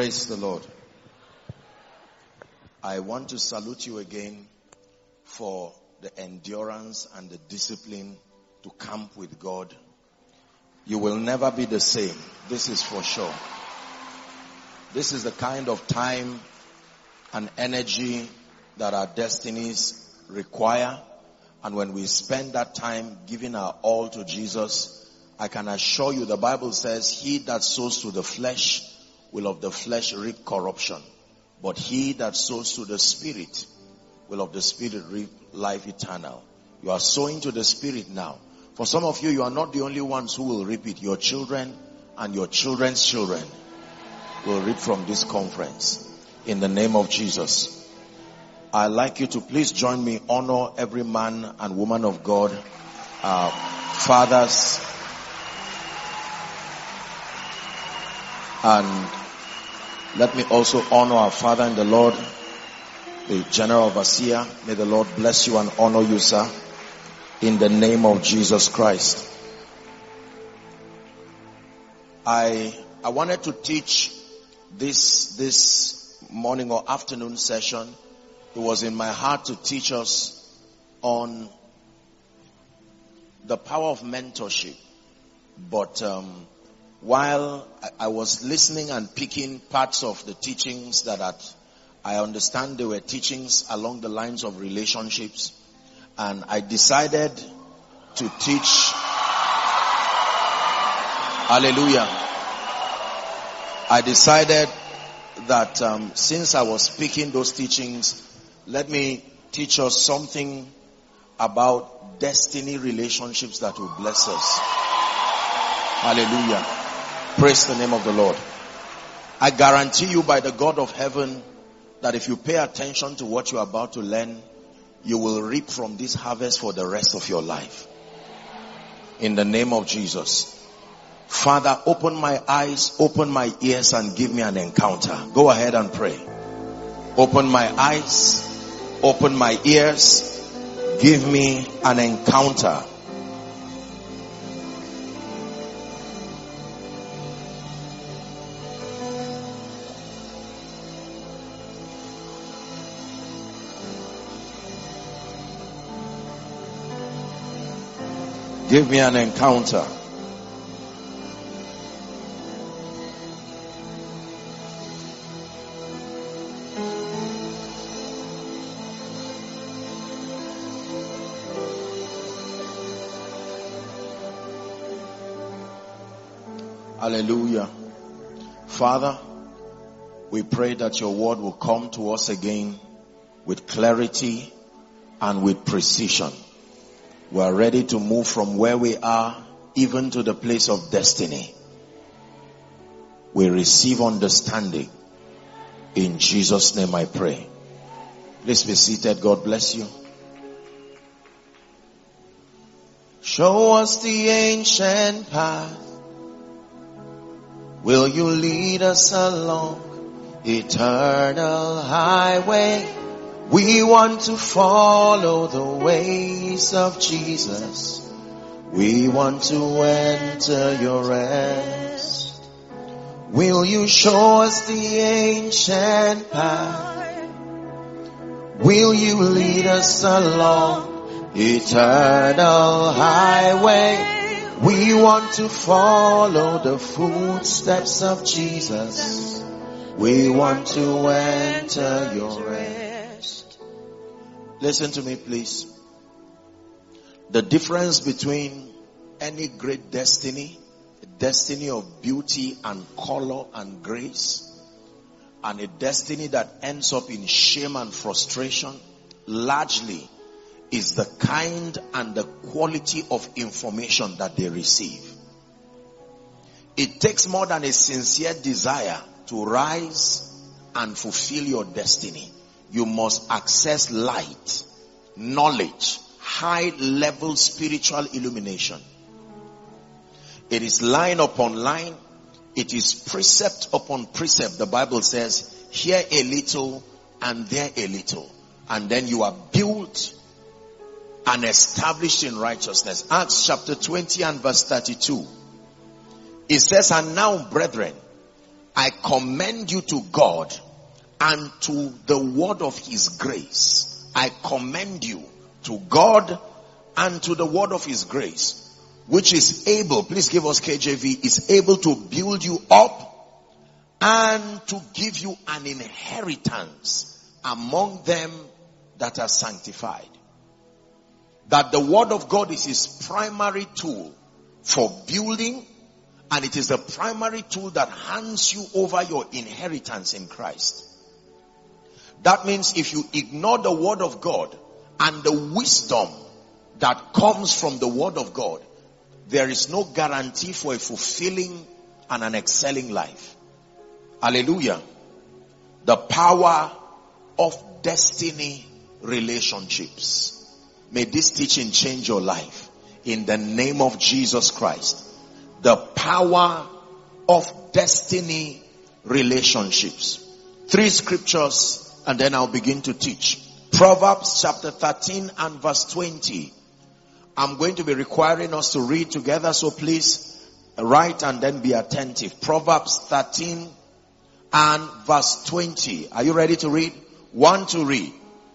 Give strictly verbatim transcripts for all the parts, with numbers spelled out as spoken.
Praise the Lord. I want to salute you again for the endurance and the discipline to camp with God. You will never be the same. This is for sure. This is the kind of time and energy that our destinies require. And when we spend that time giving our all to Jesus, I can assure you the Bible says, he that sows to the flesh will of the flesh reap corruption. But he that sows to the Spirit will of the Spirit reap life eternal. You are sowing to the Spirit now. For some of you, you are not the only ones who will reap it. Your children and your children's children will reap from this conference. In the name of Jesus. I'd like you to please join me, honor every man and woman of God, uh, fathers, and let me also honor our Father in the Lord, the General Overseer. May the Lord bless you and honor you, sir, in the name of Jesus Christ. I I wanted to teach this this morning or afternoon session. It was in my heart to teach us on the power of mentorship. But um, while I, I was listening and picking parts of the teachings that had, I understand they were teachings along the lines of relationships, and I decided to teach. Hallelujah. I decided that um, since I was speaking those teachings, let me teach us something about destiny relationships that will bless us. Hallelujah. Praise the name of the Lord. I guarantee you by the God of heaven that if you pay attention to what you are about to learn, you will reap from this harvest for the rest of your life. In the name of Jesus. Father, open my eyes, open my ears, and give me an encounter. Go ahead and pray. Open my eyes, open my ears, give me an encounter. Give me an encounter. Hallelujah. Father, we pray that your word will come to us again with clarity and with precision. We are ready to move from where we are even to the place of destiny. We receive understanding. In Jesus' name I pray. Please be seated. God bless you. Show us the ancient path. Will you lead us along eternal highway? We want to follow the ways of Jesus. We want to enter your rest. Will you show us the ancient path? Will you lead us along eternal highway? We want to follow the footsteps of Jesus. We want to enter your rest. Listen to me, please. The difference between any great destiny, a destiny of beauty and color and grace, and a destiny that ends up in shame and frustration, largely is the kind and the quality of information that they receive. It takes more than a sincere desire to rise and fulfill your destiny. You must access light, knowledge, high level spiritual illumination. It is line upon line. It is precept upon precept. The Bible says, here a little and there a little. And then you are built and established in righteousness. Acts chapter twenty and verse thirty-two. It says, and now, brethren, I commend you to God and to the word of his grace. I commend you to God and to the word of his grace, which is able, please give us K J V, is able to build you up and to give you an inheritance among them that are sanctified. That the word of God is his primary tool for building, and it is the primary tool that hands you over your inheritance in Christ. That means if you ignore the word of God and the wisdom that comes from the word of God, there is no guarantee for a fulfilling and an excelling life. Hallelujah. The power of destiny relationships. May this teaching change your life in the name of Jesus Christ. The power of destiny relationships. Three scriptures and then I'll begin to teach. Proverbs chapter thirteen and verse twenty. I'm going to be requiring us to read together, so please write and then be attentive. Proverbs thirteen and verse twenty. Are you ready to read? One to read.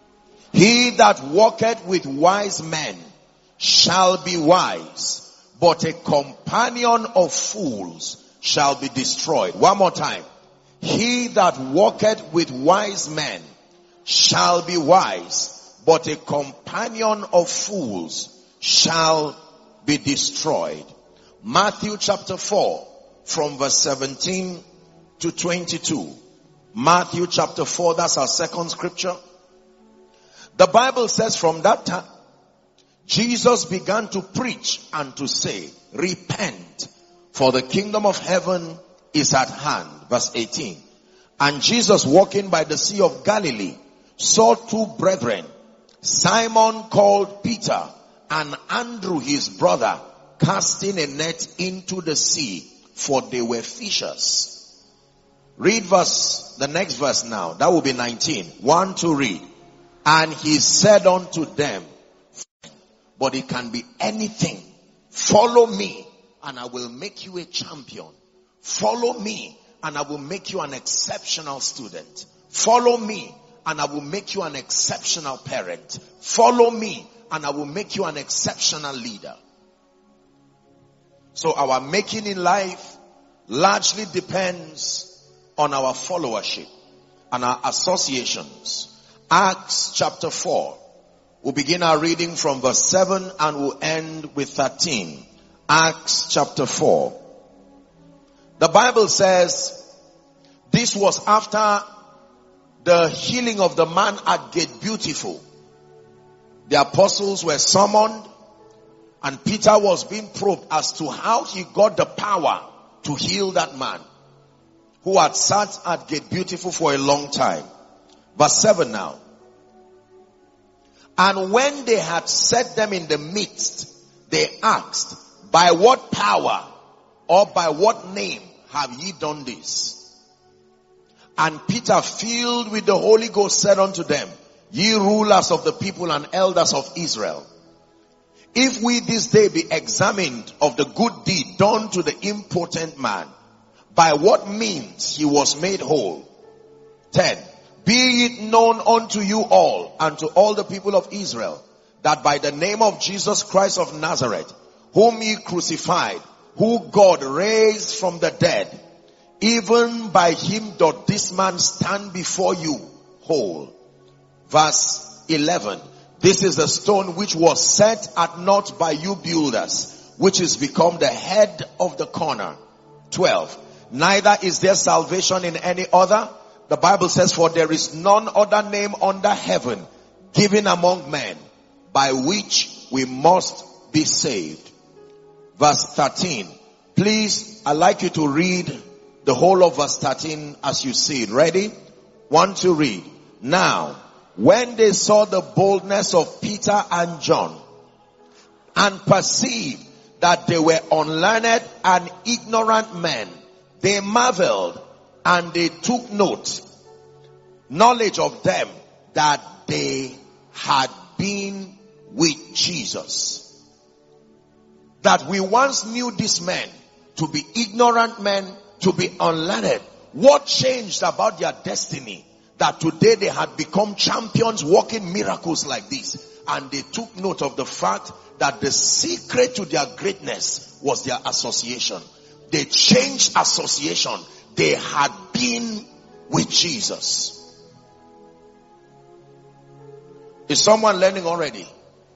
He that walketh with wise men shall be wise, but a companion of fools shall be destroyed. One more time. He that walketh with wise men shall be wise, but a companion of fools shall be destroyed. Matthew chapter four from verse seventeen to twenty-two. Matthew chapter four, that's our second scripture. The Bible says, from that time, Jesus began to preach and to say, repent, for the kingdom of heaven is at hand. Verse eighteen. And Jesus, walking by the sea of Galilee, saw two brethren, Simon called Peter, and Andrew his brother, casting a net into the sea, for they were fishers. Read verse, the next verse now. That will be nineteen. One to read. And he said unto them, but it can be anything. Follow me and I will make you a champion. Follow me and I will make you an exceptional student. Follow me and I will make you an exceptional parent. Follow me and I will make you an exceptional leader. So our making in life largely depends on our followership and our associations. Acts chapter four. We'll begin our reading from verse seven and we'll end with thirteen. Acts chapter four. The Bible says, this was after the healing of the man at Gate Beautiful. The apostles were summoned and Peter was being probed as to how he got the power to heal that man who had sat at Gate Beautiful for a long time. Verse seven now. And when they had set them in the midst, they asked, by what power or by what name have ye done this? And Peter, filled with the Holy Ghost, said unto them, ye rulers of the people and elders of Israel, if we this day be examined of the good deed done to the impotent man, by what means he was made whole. ten. Be it known unto you all and to all the people of Israel, that by the name of Jesus Christ of Nazareth, whom ye crucified, who God raised from the dead, even by him doth this man stand before you whole. Verse eleven. This is the stone which was set at naught by you builders, which is become the head of the corner. twelve. Neither is there salvation in any other. The Bible says, for there is none other name under heaven given among men by which we must be saved. Verse thirteen. Please, I'd like you to read the whole of verse thirteen as you see it. Ready? One to read. Now, when they saw the boldness of Peter and John and perceived that they were unlearned and ignorant men, they marveled and they took note, knowledge of them, that they had been with Jesus. That we once knew these men to be ignorant men, to be unlearned, What changed about their destiny? That today they had become champions working miracles like this. And they took note of the fact that the secret to their greatness was their association. They changed association. They had been with Jesus. Is someone learning already?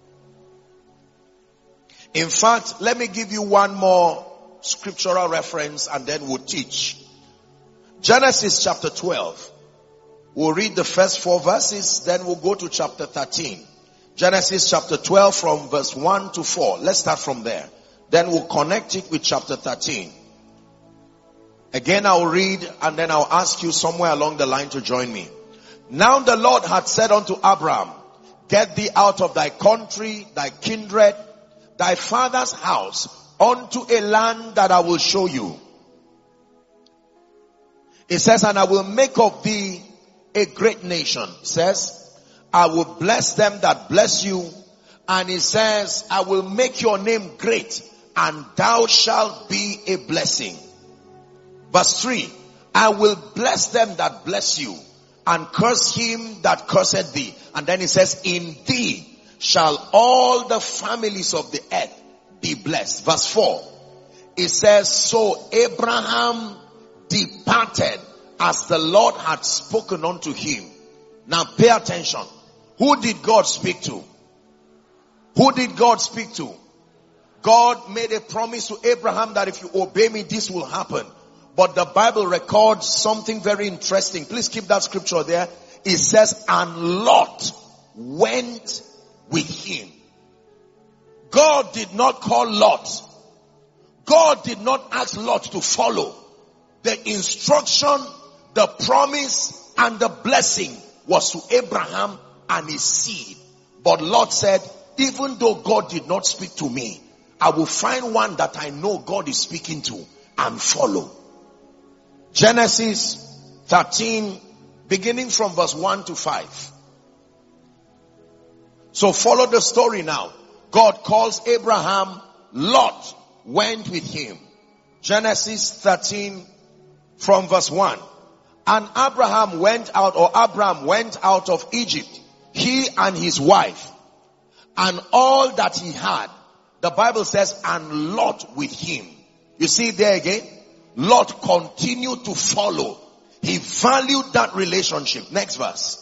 In fact, let me give you one more scriptural reference and then we'll teach. Genesis chapter twelve. We'll read the first four verses, then we'll go to chapter thirteen. Genesis chapter twelve from verse one to four. Let's start from there. Then we'll connect it with chapter thirteen. Again, I'll read and then I'll ask you somewhere along the line to join me. Now the Lord had said unto Abraham, get thee out of thy country, thy kindred, thy father's house, unto a land that I will show you. It says, and I will make of thee a great nation. It says, I will bless them that bless you. And it says, I will make your name great, and thou shalt be a blessing. Verse three, I will bless them that bless you, and curse him that curseth thee. And then it says, in thee shall all the families of the earth be blessed. Verse four, it says, so Abraham departed as the Lord had spoken unto him. Now pay attention. Who did God speak to? Who did God speak to? God made a promise to Abraham that if you obey me, this will happen. But the Bible records something very interesting. Please keep that scripture there. It says, and Lot went with him. God did not call Lot. God did not ask Lot to follow. The instruction, the promise, and the blessing was to Abraham and his seed. But Lot said, even though God did not speak to me, I will find one that I know God is speaking to and follow. Genesis thirteen, beginning from verse one to five. So follow the story now. God calls Abraham, Lot went with him. Genesis thirteen from verse one. And Abraham went out, or Abraham went out of Egypt, he and his wife, and all that he had. The Bible says, and Lot with him. You see there again? Lot continued to follow. He valued that relationship. Next verse.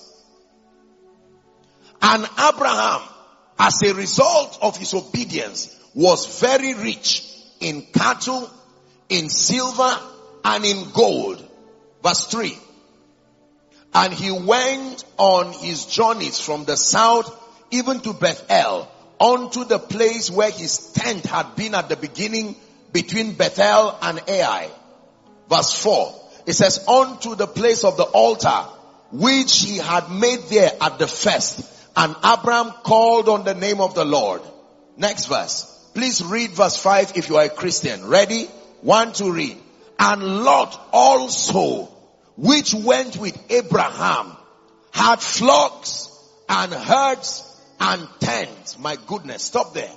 And Abraham, as a result of his obedience, was very rich in cattle, in silver, and in gold. Verse three. And he went on his journeys from the south even to Bethel, unto the place where his tent had been at the beginning, between Bethel and Ai. Verse four. It says, unto the place of the altar, which he had made there at the first. And Abraham called on the name of the Lord. Next verse. Please read verse five if you are a Christian. Ready? One to read. And Lot also, which went with Abraham, had flocks and herds and tents. My goodness, stop there.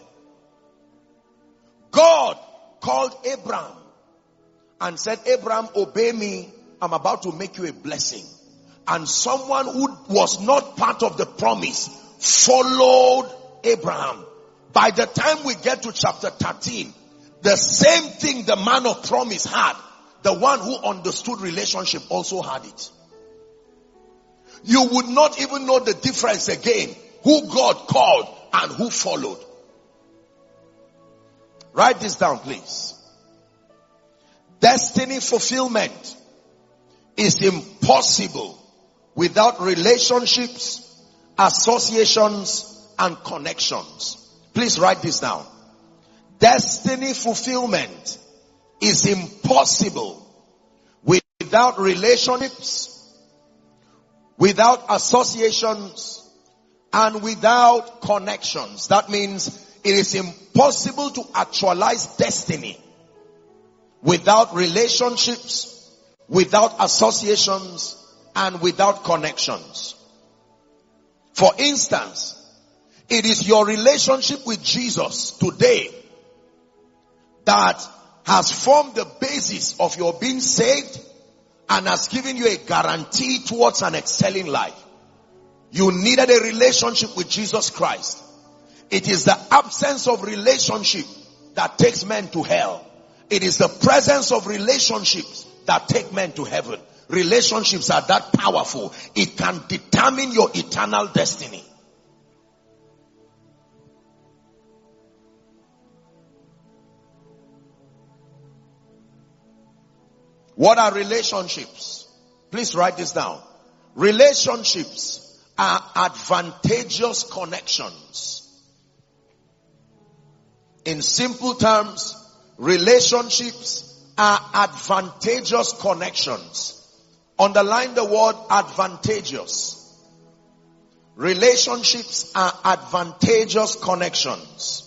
God called Abraham and said, Abraham, obey me. I'm about to make you a blessing. And someone who was not part of the promise followed Abraham. By the time we get to chapter thirteen, the same thing the man of promise had, the one who understood relationship also had it. You would not even know the difference again, who God called and who followed. Write this down, please. Destiny fulfillment is impossible without relationships, associations, and connections. Please write this down. Destiny fulfillment is impossible without relationships, without associations, and without connections. That means it is impossible to actualize destiny without relationships, without associations, and without connections. For instance, it is your relationship with Jesus today that has formed the basis of your being saved and has given you a guarantee towards an excelling life. You needed a relationship with Jesus Christ. It is the absence of relationship that takes men to hell. It is the presence of relationships that take men to heaven. Relationships are that powerful. It can determine your eternal destiny. What are relationships? Please write this down. Relationships are advantageous connections. In simple terms, relationships are advantageous connections. Underline the word advantageous. Relationships are advantageous connections.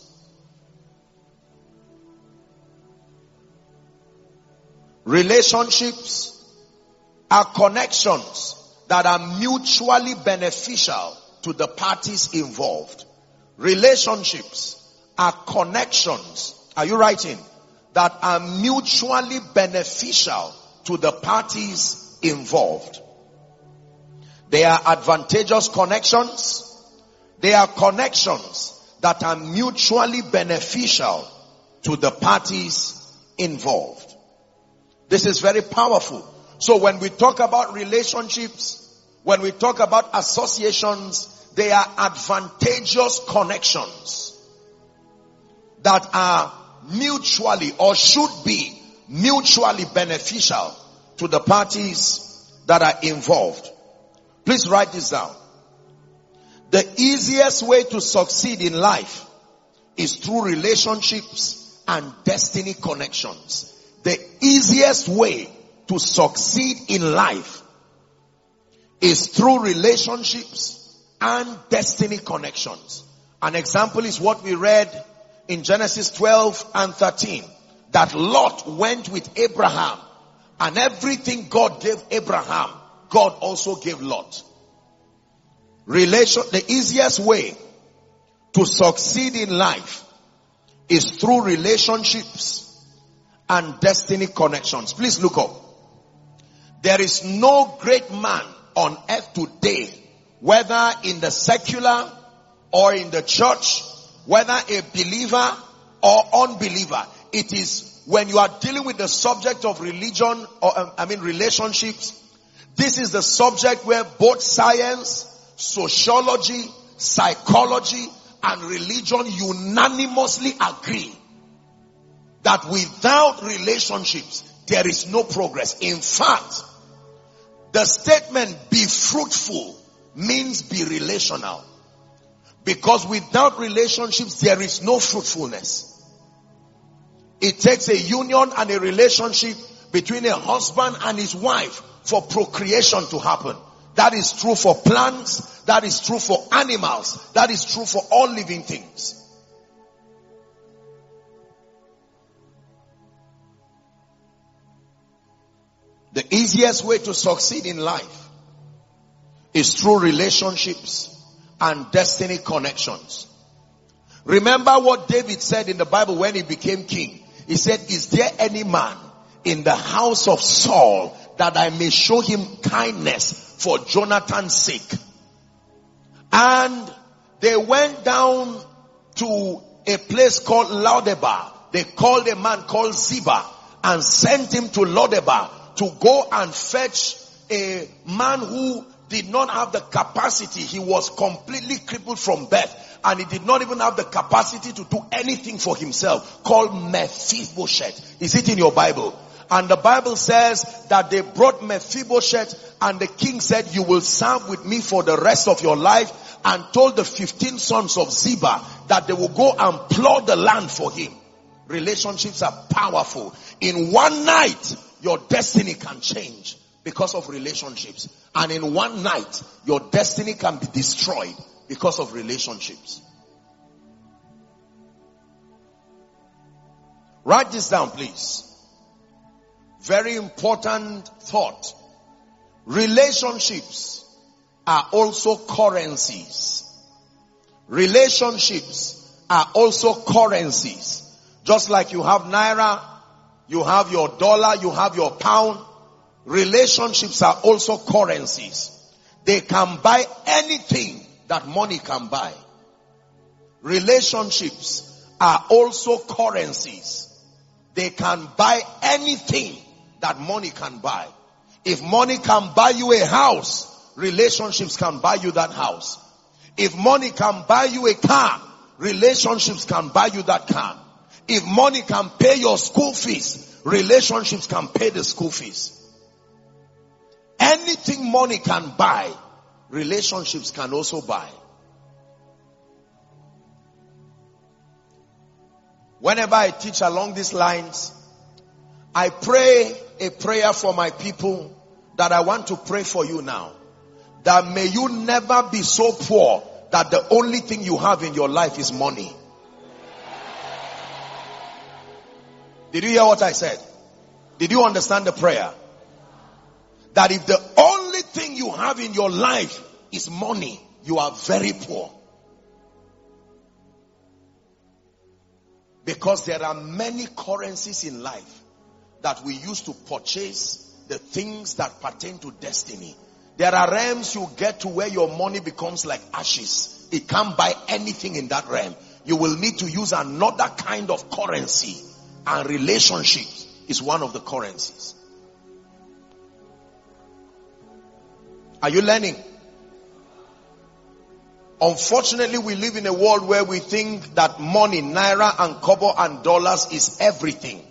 Relationships are connections that are mutually beneficial to the parties involved. Relationships are connections, are you writing? That are mutually beneficial to the parties involved. They are advantageous connections. They are connections that are mutually beneficial to the parties involved. This is very powerful. So when we talk about relationships, when we talk about associations, they are advantageous connections that are mutually or should be mutually beneficial to the parties that are involved. Please write this down. The easiest way to succeed in life is through relationships and destiny connections. The easiest way to succeed in life is through relationships and destiny connections. An example is what we read in Genesis twelve and thirteen. That Lot went with Abraham, and everything God gave Abraham, God also gave Lot. Relation, the easiest way to succeed in life is through relationships and destiny connections. Please look up. There is no great man on earth today, whether in the secular or in the church, whether a believer or unbeliever. It is when you are dealing with the subject of religion or um, I mean relationships, this is the subject where both science, sociology, psychology, and religion unanimously agree that without relationships, there is no progress. In fact, the statement be fruitful means be relational. Because without relationships, there is no fruitfulness. It takes a union and a relationship between a husband and his wife for procreation to happen. That is true for plants. That is true for animals. That is true for all living things. The easiest way to succeed in life is through relationships and destiny connections. Remember what David said in the Bible when he became king. He said, is there any man in the house of Saul that I may show him kindness for Jonathan's sake? And they went down to a place called Lodebar. They called a man called Ziba and sent him to Lodebar to go and fetch a man who did not have the capacity. He was completely crippled from birth, and he did not even have the capacity to do anything for himself, called Mephibosheth. Is it in your Bible? And the Bible says that they brought Mephibosheth, and the king said, you will serve with me for the rest of your life, and told the fifteen sons of Ziba that they will go and plow the land for him. Relationships are powerful. In one night, your destiny can change because of relationships. And in one night, your destiny can be destroyed because of relationships. Write this down, please. Very important thought. Relationships are also currencies. Relationships are also currencies. Just like you have naira, you have your dollar, you have your pound. relationships are also currencies. They can buy anything that money can buy. Relationships are also currencies. They can buy anything that money can buy. If money can buy you a house, relationships can buy you that house. If money can buy you a car, relationships can buy you that car. If money can pay your school fees, relationships can pay the school fees. Anything money can buy, relationships can also buy. Whenever I teach along these lines, I pray a prayer for my people that I want to pray for you now. That may you never be so poor that the only thing you have in your life is money. Did you hear what I said? Did you understand the prayer? That if the only thing you have in your life is money, you are very poor. Because there are many currencies in life that we use to purchase the things that pertain to destiny. There are realms you get to where your money becomes like ashes. It can't buy anything in that realm. You will need to use another kind of currency, and relationships is one of the currencies. Are you learning? Unfortunately, we live in a world where we think that money, naira and kobo and dollars is everything.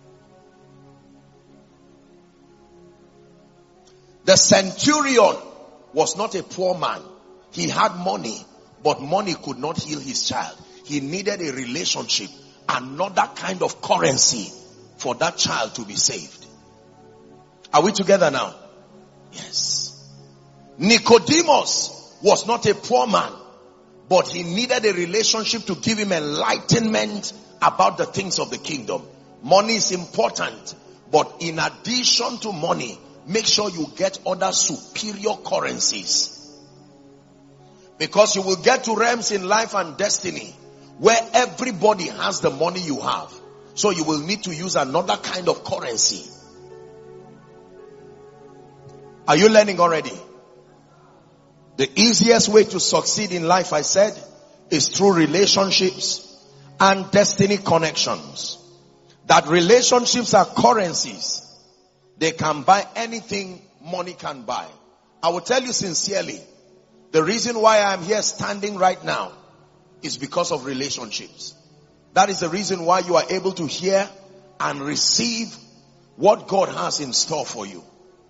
The centurion was not a poor man. He had money, but money could not heal his child. He needed a relationship, another kind of currency for that child to be saved. Are we together now? Yes. Nicodemus was not a poor man, but he needed a relationship to give him enlightenment about the things of the kingdom. Money is important, but in addition to money, make sure you get other superior currencies. Because you will get to realms in life and destiny where everybody has the money you have. So you will need to use another kind of currency. Are you learning already? The easiest way to succeed in life, I said, is through relationships and destiny connections. That relationships are currencies. They can buy anything money can buy. I will tell you sincerely, the reason why I am here standing right now is because of relationships. That is the reason why you are able to hear and receive what God has in store for you.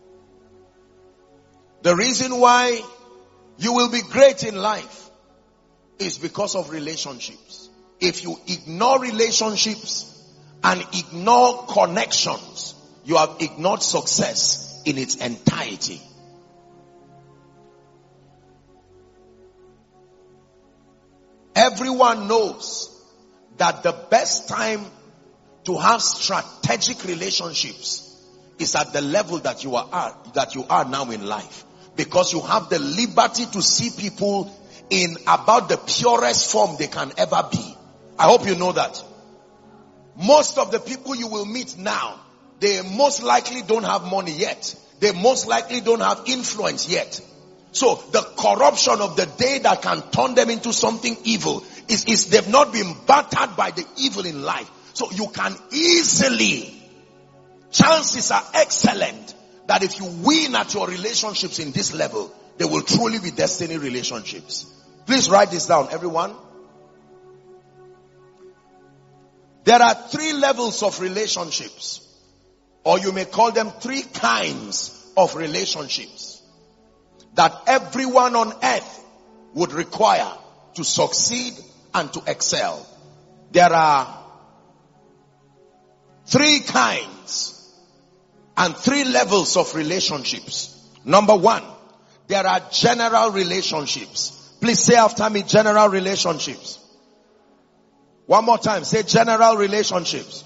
The reason why you will be great in life is because of relationships. If you ignore relationships and ignore connections, you have ignored success in its entirety. Everyone knows that the best time to have strategic relationships is at the level that you are at, that you are now in life. Because you have the liberty to see people in about the purest form they can ever be. I hope you know that. Most of the people you will meet now, they most likely don't have money yet. They most likely don't have influence yet. So the corruption of the day that can turn them into something evil is, is they've not been battered by the evil in life. So you can easily, chances are excellent that if you win at your relationships in this level, they will truly be destiny relationships. Please write this down, everyone. There are three levels of relationships, or you may call them three kinds of relationships that everyone on earth would require to succeed and to excel. There are three kinds and three levels of relationships. Number one, there are general relationships. Please say after me, general relationships. One more time, say general relationships.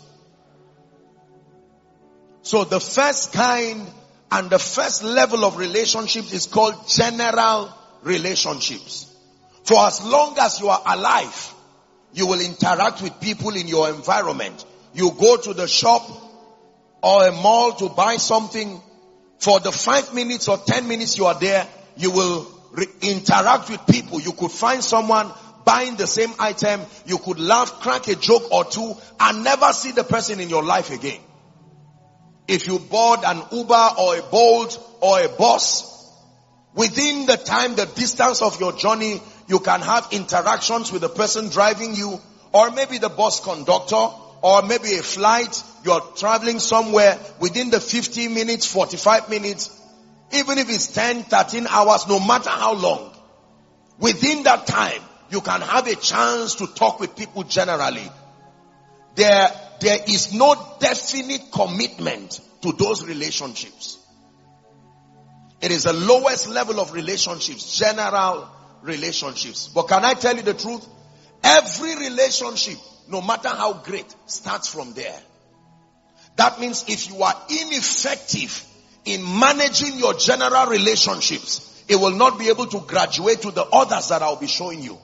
So the first kind and the first level of relationships is called general relationships. For as long as you are alive, you will interact with people in your environment. You go to the shop or a mall to buy something, For the five minutes or ten minutes you are there, you will re- interact with people. You could find someone buying the same item. You could laugh, crack a joke or two, and never see the person in your life again. If you board an Uber or a Bolt or a bus, within the time, the distance of your journey, you can have interactions with the person driving you, or maybe the bus conductor, or maybe a flight. You're traveling somewhere within the fifty minutes, forty-five minutes, even if it's ten, thirteen hours, no matter how long, within that time, you can have a chance to talk with people generally. There, there is no definite commitment to those relationships. It is the lowest level of relationships, general relationships. But can I tell you the truth? Every relationship, no matter how great, starts from there. That means if you are ineffective in managing your general relationships, it will not be able to graduate to the others that I'll be showing you.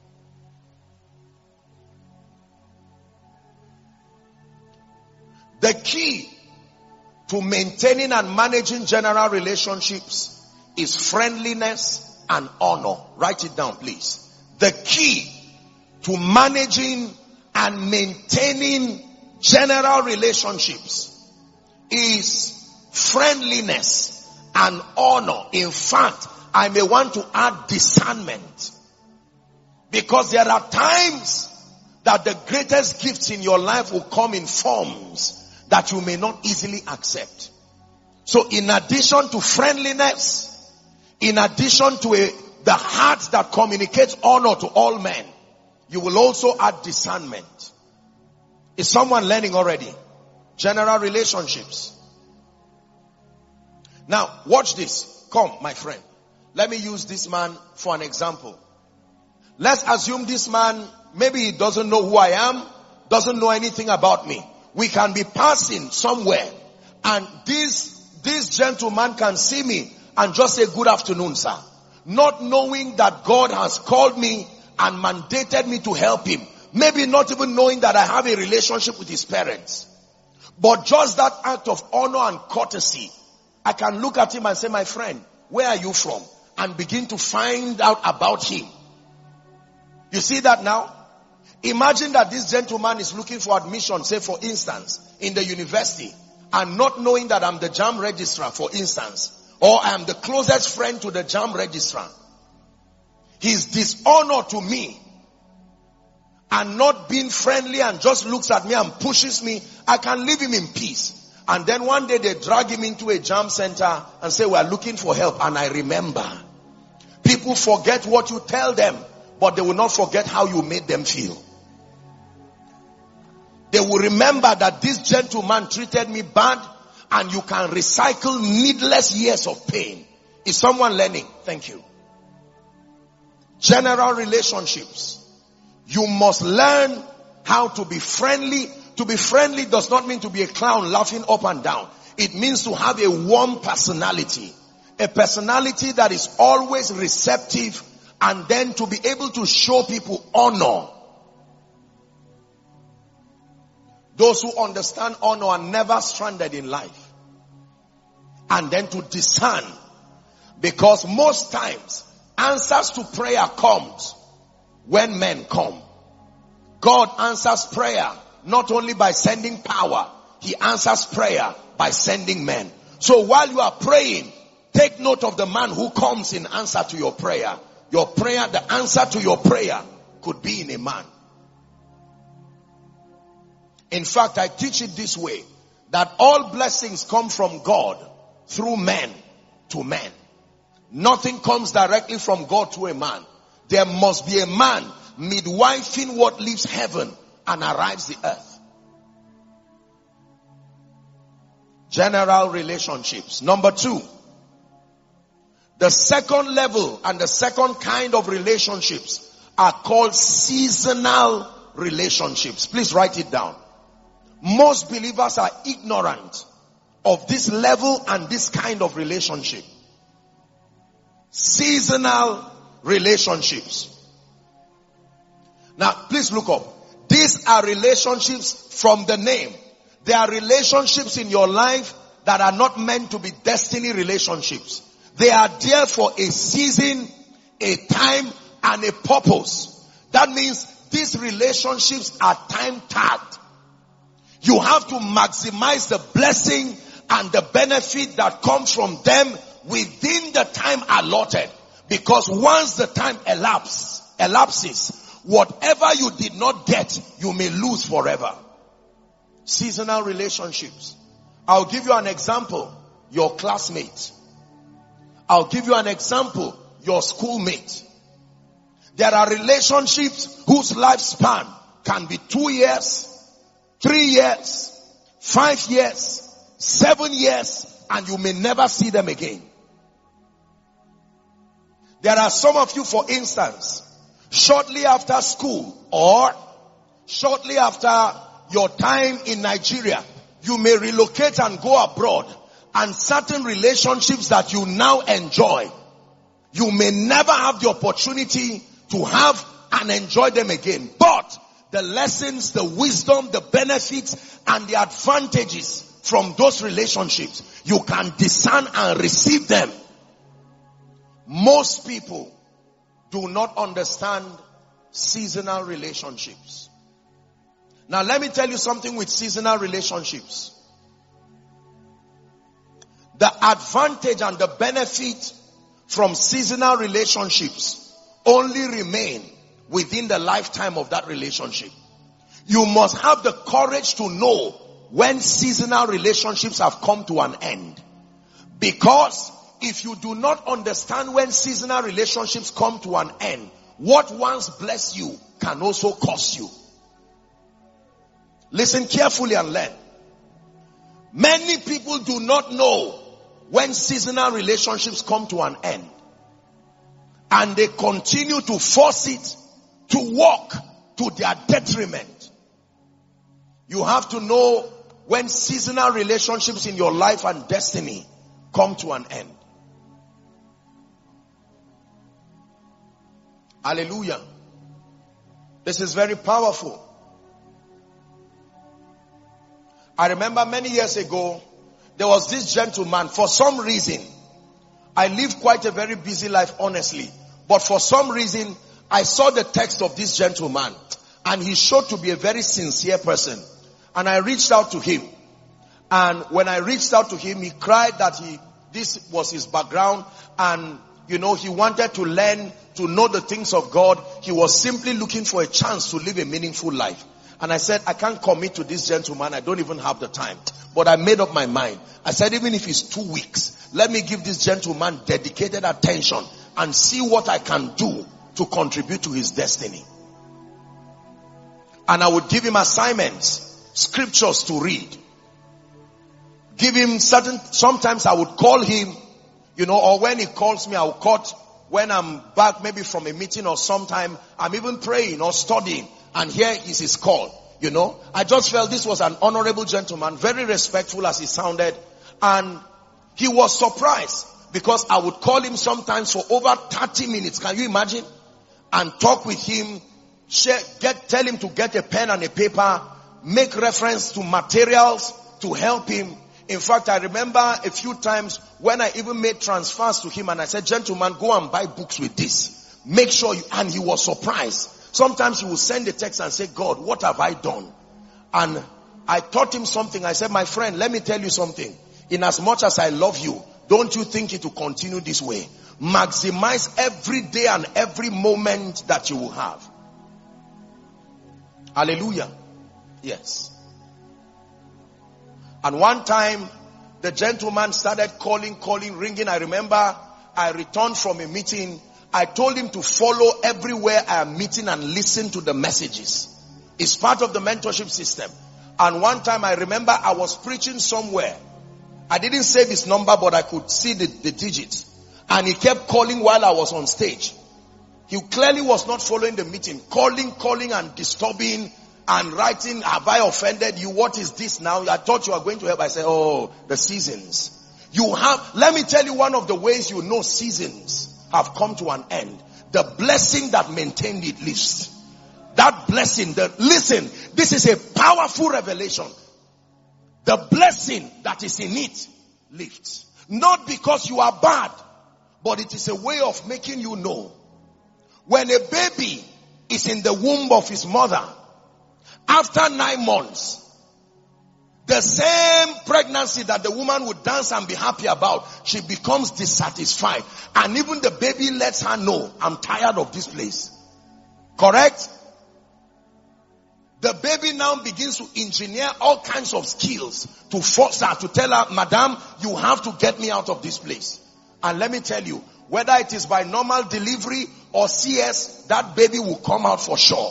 The key to maintaining and managing general relationships is friendliness and honor. Write it down, please. The key to managing and maintaining general relationships is friendliness and honor. In fact, I may want to add discernment. Because there are times that the greatest gifts in your life will come in forms that you may not easily accept. So in addition to friendliness, in addition to a, the heart that communicates honor to all men, you will also add discernment. Is someone learning already? General relationships. Now, watch this. Come, my friend. Let me use this man for an example. Let's assume this man, maybe he doesn't know who I am, doesn't know anything about me. We can be passing somewhere, and this, this gentleman can see me and just say, good afternoon, sir. Not knowing that God has called me and mandated me to help him. Maybe not even knowing that I have a relationship with his parents. But just that act of honor and courtesy, I can look at him and say, my friend, where are you from? And begin to find out about him. You see that now? Imagine that this gentleman is looking for admission, say for instance, in the university, and not knowing that I'm the JAMB registrar, for instance, or I am the closest friend to the JAMB registrar. He's dishonored to me and not being friendly and just looks at me and pushes me. I can leave him in peace. And then one day they drag him into a JAMB center and say, we are looking for help. And I remember. People forget what you tell them, but they will not forget how you made them feel. They will remember that this gentleman treated me bad, and you can recycle needless years of pain. Is someone learning? Thank you. General relationships. You must learn how to be friendly. To be friendly does not mean to be a clown laughing up and down. It means to have a warm personality. A personality that is always receptive, and then to be able to show people honor. Those who understand honor are never stranded in life. And then to discern. Because most times, answers to prayer comes when men come. God answers prayer not only by sending power. He answers prayer by sending men. So while you are praying, take note of the man who comes in answer to your prayer. Your prayer, the answer to your prayer could be in a man. In fact, I teach it this way, that all blessings come from God through men to men. Nothing comes directly from God to a man. There must be a man midwifing what leaves heaven and arrives the earth. General relationships. Number two, the second level and the second kind of relationships are called seasonal relationships. Please write it down. Most believers are ignorant of this level and this kind of relationship. Seasonal relationships. Now, please look up. These are relationships from the name. They are relationships in your life that are not meant to be destiny relationships. They are there for a season, a time, and a purpose. That means these relationships are time tagged. You have to maximize the blessing and the benefit that comes from them within the time allotted. Because once the time elapses, elapses, whatever you did not get, you may lose forever. Seasonal relationships. I'll give you an example. Your classmate. I'll give you an example. Your schoolmate. There are relationships whose lifespan can be two years, three years, five years, seven years, and you may never see them again. There are some of you, for instance, shortly after school or shortly after your time in Nigeria, you may relocate and go abroad, and certain relationships that you now enjoy, you may never have the opportunity to have and enjoy them again. But the lessons, the wisdom, the benefits, and the advantages from those relationships, you can discern and receive them. Most people do not understand seasonal relationships. Now let me tell you something with seasonal relationships. The advantage and the benefit from seasonal relationships only remain within the lifetime of that relationship. You must have the courage to know when seasonal relationships have come to an end. Because if you do not understand when seasonal relationships come to an end, what once blessed you can also cost you. Listen carefully and learn. Many people do not know when seasonal relationships come to an end. And they continue to force it to work to their detriment. You have to know when seasonal relationships in your life and destiny come to an end. Hallelujah. This is very powerful. I remember many years ago, there was this gentleman. For some reason, I lived quite a very busy life, honestly. But for some reason, I saw the text of this gentleman, and he showed to be a very sincere person. And I reached out to him. And when I reached out to him, he cried that he, this was his background, and you know, he wanted to learn, to know the things of God. He was simply looking for a chance to live a meaningful life. And I said, I can't commit to this gentleman. I don't even have the time. But I made up my mind. I said, even if it's two weeks, let me give this gentleman dedicated attention and see what I can do to contribute to his destiny. And I would give him assignments, scriptures to read. Give him certain, sometimes I would call him, you know, or when he calls me, I'll cut when I'm back maybe from a meeting or sometime. I'm even praying or studying, and here is his call. You know, I just felt this was an honorable gentleman, very respectful as he sounded. And he was surprised because I would call him sometimes for over thirty minutes. Can you imagine? And talk with him, share, get, tell him to get a pen and a paper, make reference to materials to help him. In fact, I remember a few times when I even made transfers to him and I said, gentlemen, go and buy books with this. Make sure you, and he was surprised. Sometimes he will send a text and say, God, what have I done? And I taught him something. I said, my friend, let me tell you something. In as much as I love you, don't you think it will continue this way? Maximize every day and every moment that you will have. Hallelujah. Yes. And one time, the gentleman started calling, calling, ringing. I remember I returned from a meeting. I told him to follow everywhere I am meeting and listen to the messages. It's part of the mentorship system. And one time I remember I was preaching somewhere. I didn't save his number, but I could see the, the digits. And he kept calling while I was on stage. He clearly was not following the meeting. Calling, calling and disturbing and writing, have I offended you? What is this now? I thought you were going to help. I said, oh, the seasons. You have, let me tell you one of the ways you know seasons have come to an end. The blessing that maintained it lives. That blessing, the, listen, this is a powerful revelation. The blessing that is in it lifts. Not because you are bad, but it is a way of making you know. When a baby is in the womb of his mother, after nine months, the same pregnancy that the woman would dance and be happy about, she becomes dissatisfied. And even the baby lets her know, I'm tired of this place. Correct? The baby now begins to engineer all kinds of skills to force her, to tell her, Madam, you have to get me out of this place. And let me tell you, whether it is by normal delivery or C S, that baby will come out for sure.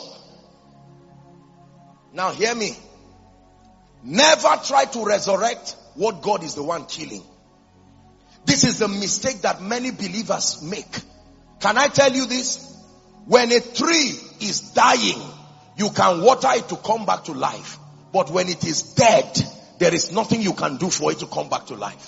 Now hear me. Never try to resurrect what God is the one killing. This is the mistake that many believers make. Can I tell you this? When a tree is dying, you can water it to come back to life. But when it is dead, there is nothing you can do for it to come back to life.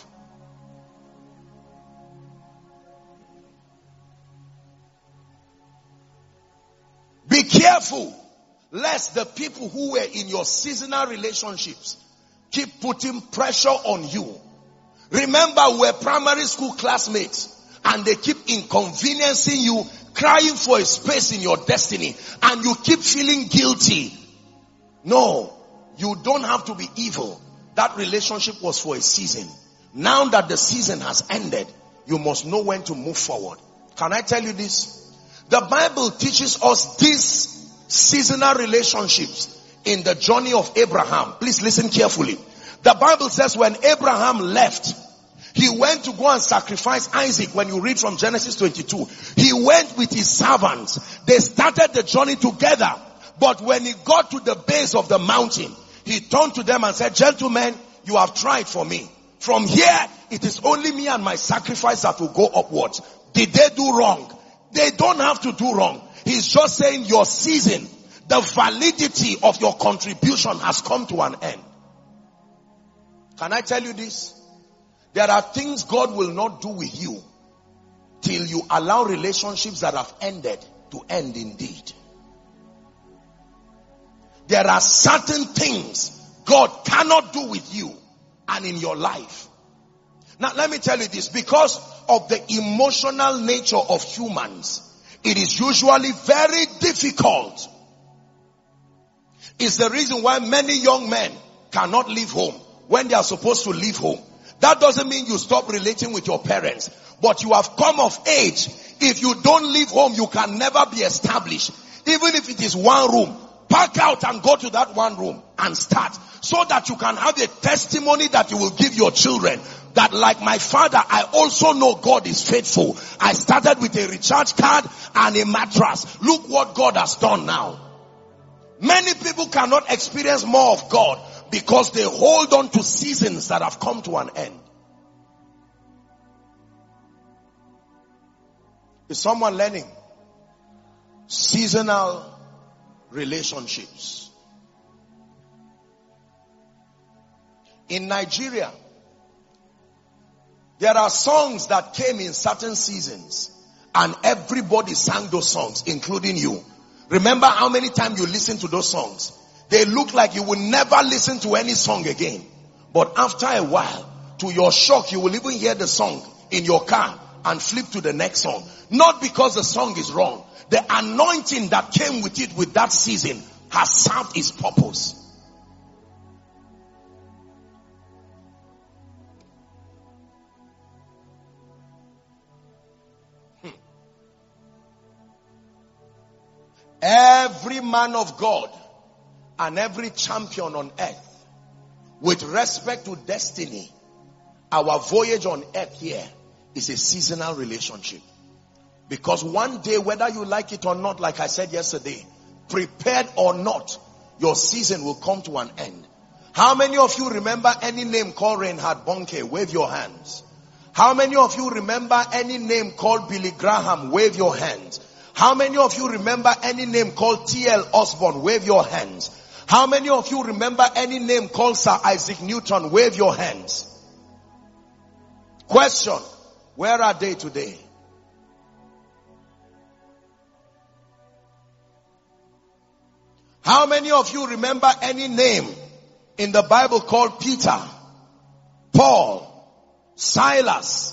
Be careful lest the people who were in your seasonal relationships keep putting pressure on you. Remember, we're primary school classmates and they keep inconveniencing you, crying for a space in your destiny, and you keep feeling guilty. No, you don't have to be evil. That relationship was for a season. Now that the season has ended, you must know when to move forward. Can I tell you this? The Bible teaches us these seasonal relationships in the journey of Abraham. Please listen carefully. The Bible says when Abraham left, he went to go and sacrifice Isaac. When you read from Genesis twenty-two, he went with his servants. They started the journey together. But when he got to the base of the mountain, he turned to them and said, Gentlemen, you have tried for me. From here, it is only me and my sacrifice that will go upwards. Did they do wrong? They don't have to do wrong. He's just saying your season, the validity of your contribution has come to an end. Can I tell you this? There are things God will not do with you till you allow relationships that have ended to end indeed. There are certain things God cannot do with you and in your life. Now let me tell you this, because of the emotional nature of humans, it is usually very difficult. It's the reason why many young men cannot leave home when they are supposed to leave home. That doesn't mean you stop relating with your parents, but you have come of age. If you don't leave home, you can never be established. Even if it is one room, pack out and go to that one room and start, so that you can have a testimony that you will give your children. That like my father, I also know God is faithful. I started with a recharge card and a mattress. Look what God has done now. Many people cannot experience more of God because they hold on to seasons that have come to an end. Is someone learning? Seasonal relationships. In Nigeria, there are songs that came in certain seasons and everybody sang those songs, including you. Remember how many times you listened to those songs? They look like you will never listen to any song again. But after a while, to your shock, you will even hear the song in your car and flip to the next song. Not because the song is wrong. The anointing that came with it with that season has served its purpose. Hmm. Every man of God and every champion on earth, with respect to destiny, our voyage on earth here is a seasonal relationship. Because one day, whether you like it or not, like I said yesterday, prepared or not, your season will come to an end. How many of you remember any name called Reinhard Bonnke? Wave your hands. How many of you remember any name called Billy Graham? Wave your hands. How many of you remember any name called T L Osborne? Wave your hands. How many of you remember any name called Sir Isaac Newton? Wave your hands. Question: where are they today? How many of you remember any name in the Bible called Peter, Paul, Silas.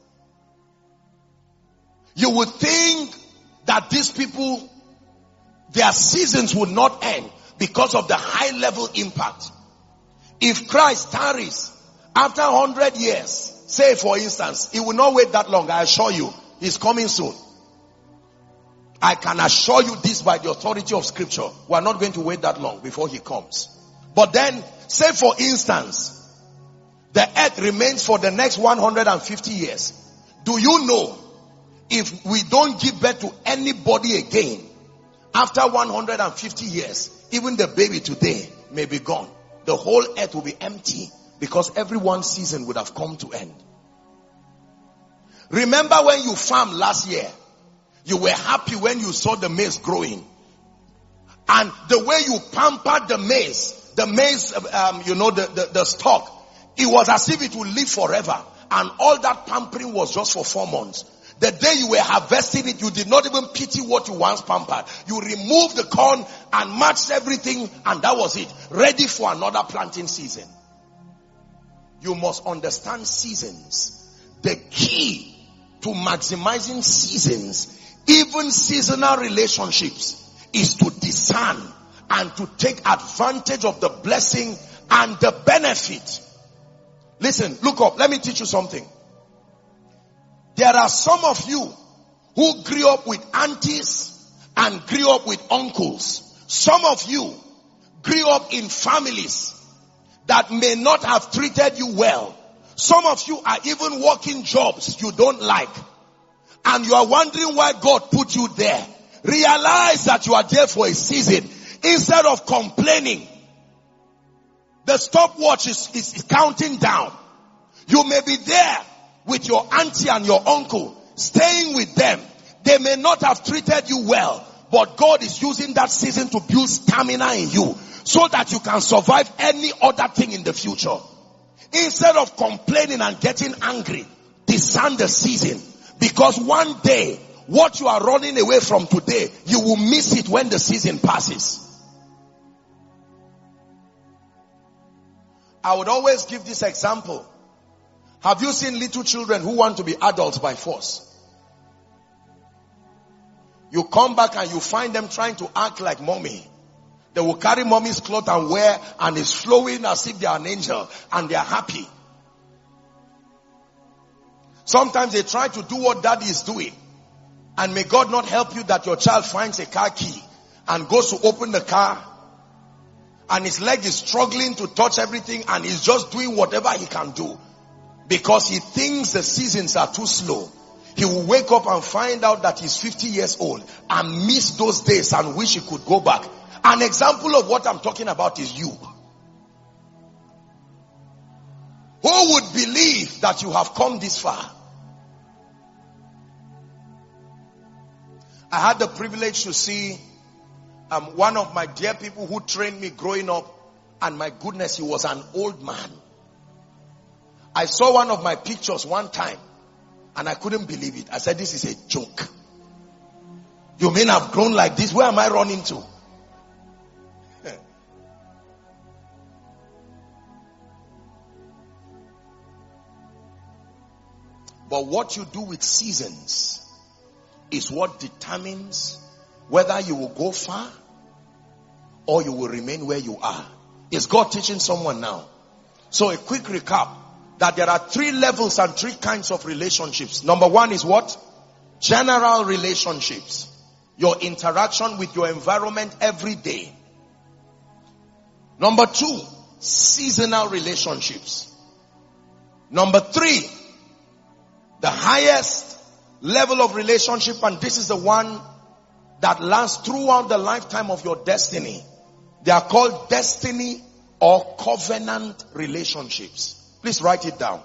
You would think that these people, their seasons would not end because of the high level impact. If Christ tarries after one hundred years, say for instance, he will not wait that long. I assure you, he's coming soon. I can assure you this by the authority of scripture. We are not going to wait that long before he comes. But then, say for instance, the earth remains for the next one hundred fifty years. Do you know, if we don't give birth to anybody again, after one hundred fifty years, even the baby today may be gone. The whole earth will be empty because everyone's season would have come to end. Remember when you farmed last year, you were happy when you saw the maize growing. And the way you pampered the maize, the maize, um, you know, the, the, the stalk, it was as if it would live forever. And all that pampering was just for four months. The day you were harvesting it, you did not even pity what you once pampered. You removed the corn and matched everything, and that was it. Ready for another planting season. You must understand seasons. The key to maximizing seasons, even seasonal relationships, is to discern and to take advantage of the blessing and the benefit. Listen, look up. Let me teach you something. There are some of you who grew up with aunties and grew up with uncles. Some of you grew up in families that may not have treated you well. Some of you are even working jobs you don't like. And you are wondering why God put you there. Realize that you are there for a season. Instead of complaining, the stopwatch is, is counting down. You may be there with your auntie and your uncle, staying with them. They may not have treated you well, but God is using that season to build stamina in you so that you can survive any other thing in the future. Instead of complaining and getting angry, discern the season. Because one day, what you are running away from today, you will miss it when the season passes. I would always give this example. Have you seen little children who want to be adults by force? You come back and you find them trying to act like mommy. They will carry mommy's cloth and wear, and it's flowing as if they are an angel and they are happy. Sometimes they try to do what daddy is doing. And may God not help you that your child finds a car key and goes to open the car, and his leg is struggling to touch everything, and he's just doing whatever he can do because he thinks the seasons are too slow. He will wake up and find out that he's fifty years old and miss those days and wish he could go back. An example of what I'm talking about is you. Who would believe that you have come this far? I had the privilege to see um, one of my dear people who trained me growing up, and my goodness, he was an old man. I saw one of my pictures one time and I couldn't believe it. I said, this is a joke. You mean I've grown like this? Where am I running to? But what you do with seasons is what determines whether you will go far or you will remain where you are. Is God teaching someone now? So a quick recap, that there are three levels and three kinds of relationships. Number one is what? General relationships. Your interaction with your environment every day. Number two, seasonal relationships. Number three, the highest level of relationship, and this is the one that lasts throughout the lifetime of your destiny. They are called destiny or covenant relationships. Please write it down.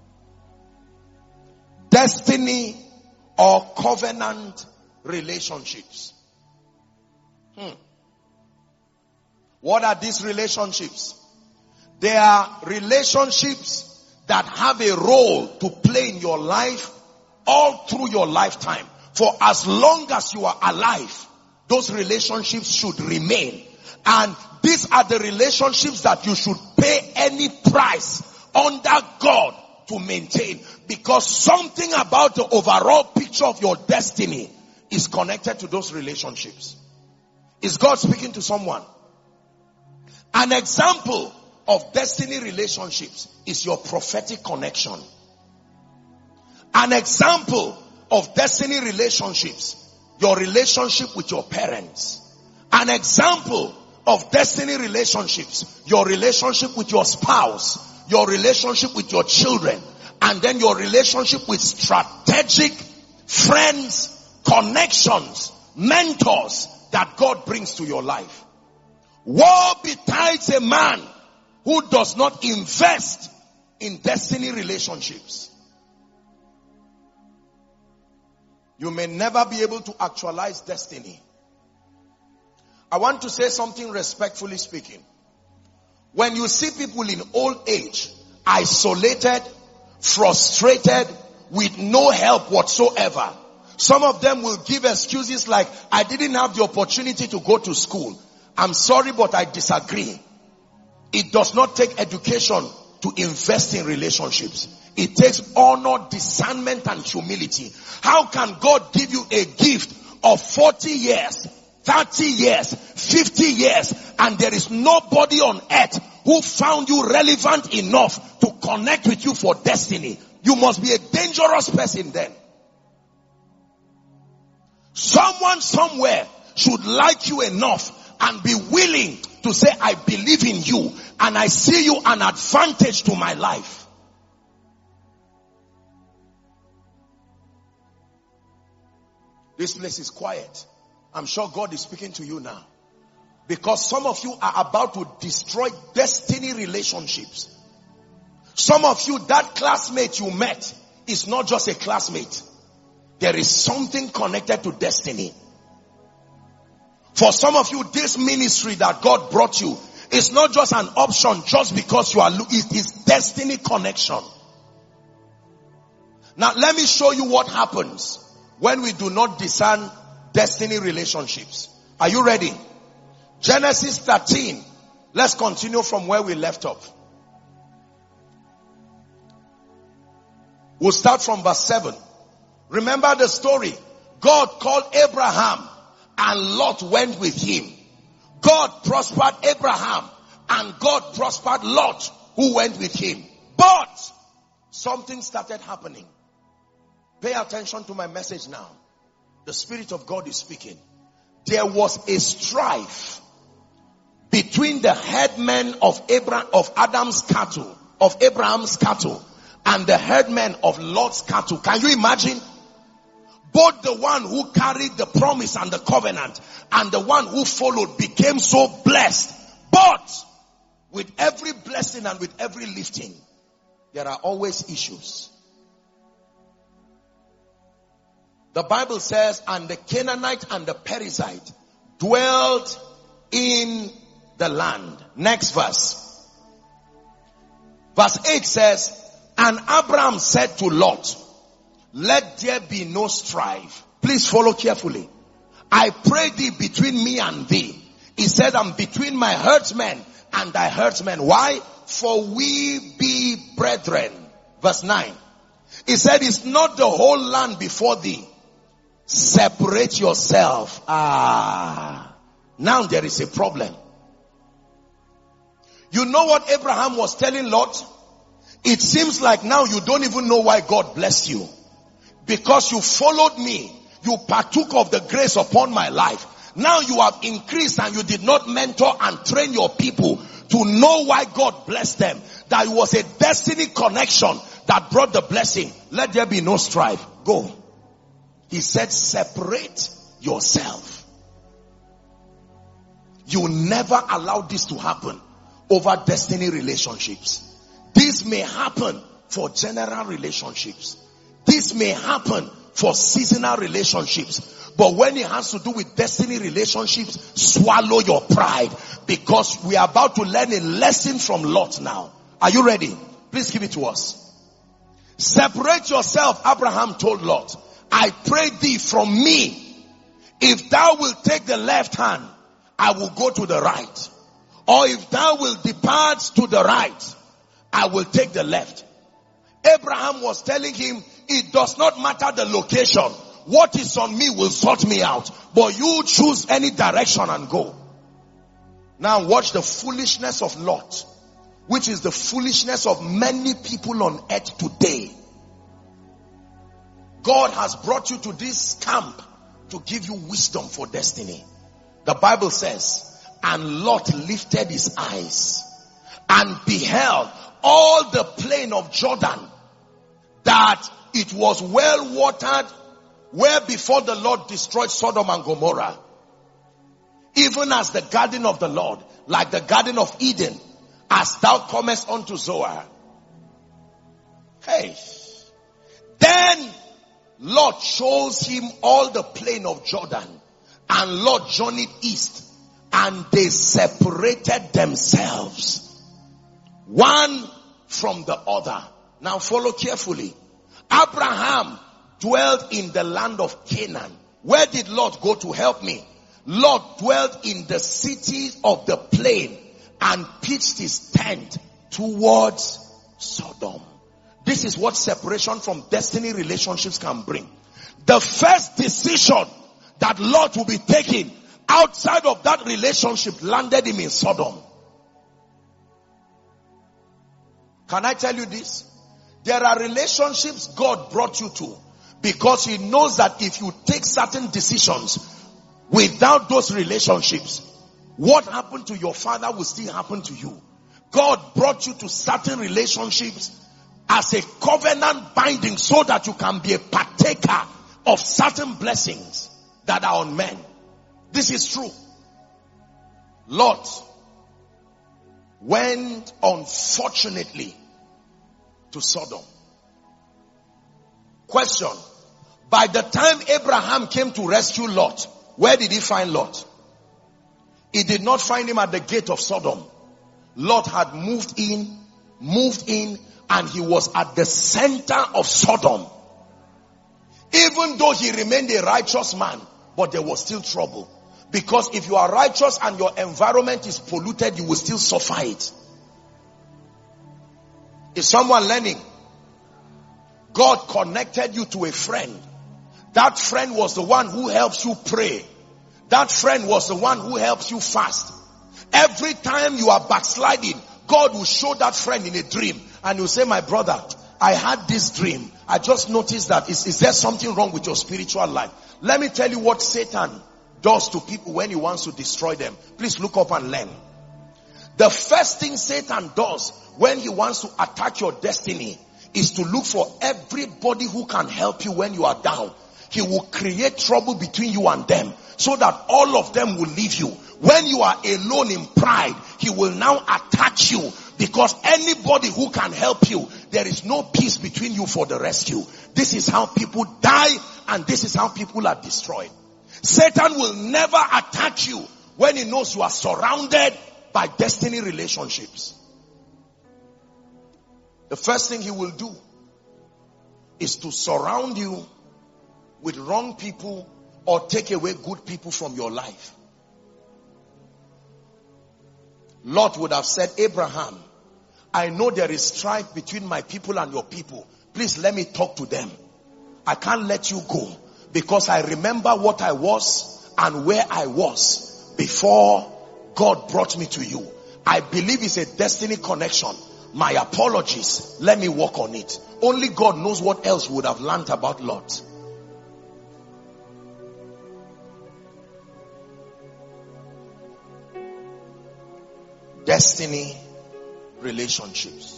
Destiny or covenant relationships. Hmm. What are these relationships? They are relationships that have a role to play in your life all through your lifetime. For as long as you are alive, those relationships should remain. And these are the relationships that you should pay any price under God to maintain, because something about the overall picture of your destiny is connected to those relationships. Is God speaking to someone? An example of destiny relationships is your prophetic connection. An example of destiny relationships, your relationship with your parents. An example of destiny relationships, your relationship with your spouse, your relationship with your children, and then your relationship with strategic friends, connections, mentors that God brings to your life. Woe betides a man who does not invest in destiny relationships. You may never be able to actualize destiny. I want to say something respectfully speaking. When you see people in old age, isolated, frustrated, with no help whatsoever, some of them will give excuses like, I didn't have the opportunity to go to school. I'm sorry, but I disagree. It does not take education to invest in relationships. It takes honor, discernment, and humility. How can God give you a gift of forty years, thirty years, fifty years, and there is nobody on earth who found you relevant enough to connect with you for destiny? You must be a dangerous person then. Someone somewhere should like you enough and be willing to say, I believe in you and I see you an advantage to my life. This place is quiet. I'm sure God is speaking to you now. Because some of you are about to destroy destiny relationships. Some of you, that classmate you met is not just a classmate. There is something connected to destiny. For some of you, this ministry that God brought you is not just an option just because you are looking. It is destiny connection. Now let me show you what happens when we do not discern destiny relationships. Are you ready? Genesis thirteen. Let's continue from where we left off. We'll start from verse seven. Remember the story. God called Abraham and Lot went with him. God prospered Abraham and God prospered Lot who went with him. But something started happening. Pay attention to my message now. The Spirit of God is speaking. There was a strife between the headmen of Abraham, of Adam's cattle, of Abraham's cattle, and the headmen of Lot's cattle. Can you imagine? Both the one who carried the promise and the covenant and the one who followed became so blessed. But with every blessing and with every lifting, there are always issues. The Bible says, and the Canaanite and the Perizzite dwelt in the land. Next verse. Verse eight says, and Abraham said to Lot, let there be no strife. Please follow carefully. I pray thee between me and thee. He said, I'm between my herdsmen and thy herdsmen. Why? For we be brethren. Verse nine. He said, it's not the whole land before thee. Separate yourself. Ah. Now there is a problem. You know what Abraham was telling Lot? It seems like now you don't even know why God blessed you. Because you followed me, you partook of the grace upon my life. Now you have increased and you did not mentor and train your people to know why God blessed them. That it was a destiny connection that brought the blessing. Let there be no strife. Go. He said, separate yourself. You never allow this to happen over destiny relationships. This may happen for general relationships. This may happen for seasonal relationships. But when it has to do with destiny relationships, swallow your pride. Because we are about to learn a lesson from Lot now. Are you ready? Please give it to us. Separate yourself, Abraham told Lot. I pray thee from me. If thou wilt take the left hand, I will go to the right. Or if thou wilt depart to the right, I will take the left. Abraham was telling him, it does not matter the location. What is on me will sort me out. But you choose any direction and go. Now watch the foolishness of Lot, which is the foolishness of many people on earth today. God has brought you to this camp to give you wisdom for destiny. The Bible says, and Lot lifted his eyes and beheld all the plain of Jordan, that it was well watered, where before the Lord destroyed Sodom and Gomorrah. Even as the garden of the Lord, like the garden of Eden, as thou comest unto Zoar. Hey. Then Lot shows him all the plain of Jordan, and Lot journeyed east, and they separated themselves, one from the other. Now follow carefully. Abraham dwelt in the land of Canaan. Where did Lot go to? Help me? Lot dwelt in the city of the plain and pitched his tent towards Sodom. This is what separation from destiny relationships can bring. The first decision that Lot will be taking outside of that relationship landed him in Sodom. Can I tell you this? There are relationships God brought you to because he knows that if you take certain decisions without those relationships, what happened to your father will still happen to you. God brought you to certain relationships as a covenant binding so that you can be a partaker of certain blessings that are on men. This is true. Lot went unfortunately to Sodom. Question. By the time Abraham came to rescue Lot, where did he find Lot? He did not find him at the gate of Sodom. Lot had moved in, moved in, and he was at the center of Sodom. Even though he remained a righteous man, but there was still trouble. Because if you are righteous and your environment is polluted, you will still suffer it. Is someone learning? God connected you to a friend. That friend was the one who helps you pray. That friend was the one who helps you fast. Every time you are backsliding, God will show that friend in a dream. And you'll say, my brother, I had this dream. I just noticed that. Is, is there something wrong with your spiritual life? Let me tell you what Satan does to people when he wants to destroy them. Please look up and learn. The first thing Satan does when he wants to attack your destiny is to look for everybody who can help you when you are down. He will create trouble between you and them so that all of them will leave you. When you are alone in pride, he will now attack you because anybody who can help you, there is no peace between you for the rescue. This is how people die and this is how people are destroyed. Satan will never attack you when he knows you are surrounded by destiny relationships. The first thing he will do is to surround you with wrong people or take away good people from your life. Lot would have said, Abraham, I know there is strife between my people and your people. Please let me talk to them. I can't let you go because I remember what I was and where I was before God brought me to you. I believe it's a destiny connection. My apologies. Let me work on it. Only God knows what else we would have learned about Lot. Destiny relationships.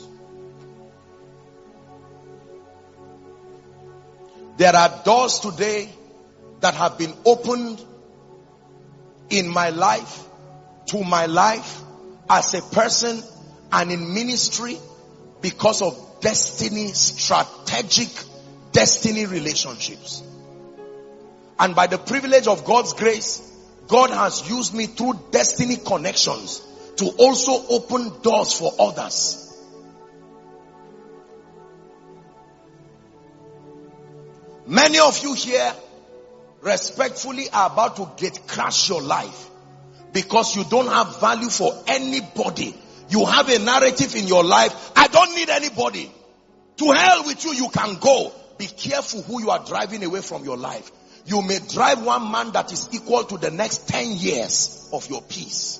There are doors today that have been opened in my life, to my life, as a person and in ministry because of destiny, strategic destiny relationships. And by the privilege of God's grace, God has used me through destiny connections to also open doors for others. Many of you here respectfully are about to get crash your life because you don't have value for anybody. You have a narrative in your life. I don't need anybody. To hell with you, you can go. Be careful who you are driving away from your life. You may drive one man that is equal to the next ten years of your peace.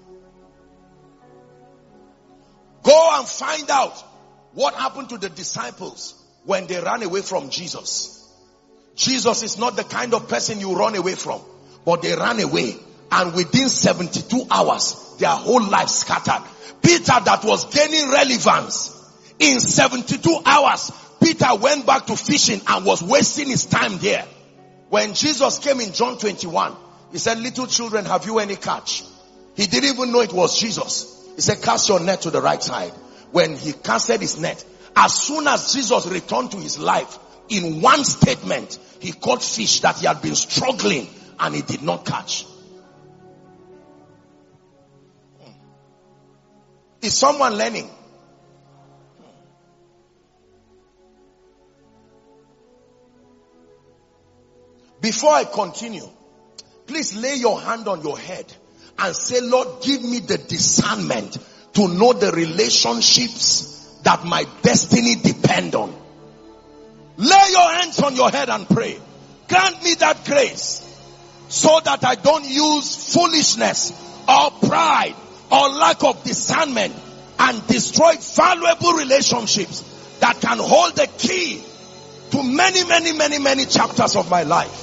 Go and find out what happened to the disciples when they ran away from Jesus. Jesus is not the kind of person you run away from, but they ran away, and within seventy-two hours, their whole life scattered. Peter, that was gaining relevance, in seventy-two hours, Peter went back to fishing and was wasting his time there. When Jesus came in John twenty-one, he said, little children, have you any catch? He didn't even know it was Jesus. He said, cast your net to the right side. When he casted his net, as soon as Jesus returned to his life, in one statement, he caught fish that he had been struggling and he did not catch. Is someone learning? Before I continue, please lay your hand on your head and say, Lord, give me the discernment to know the relationships that my destiny depend on. Lay your hands on your head and pray. Grant me that grace so that I don't use foolishness or pride or lack of discernment and destroy valuable relationships that can hold the key to many, many, many, many chapters of my life.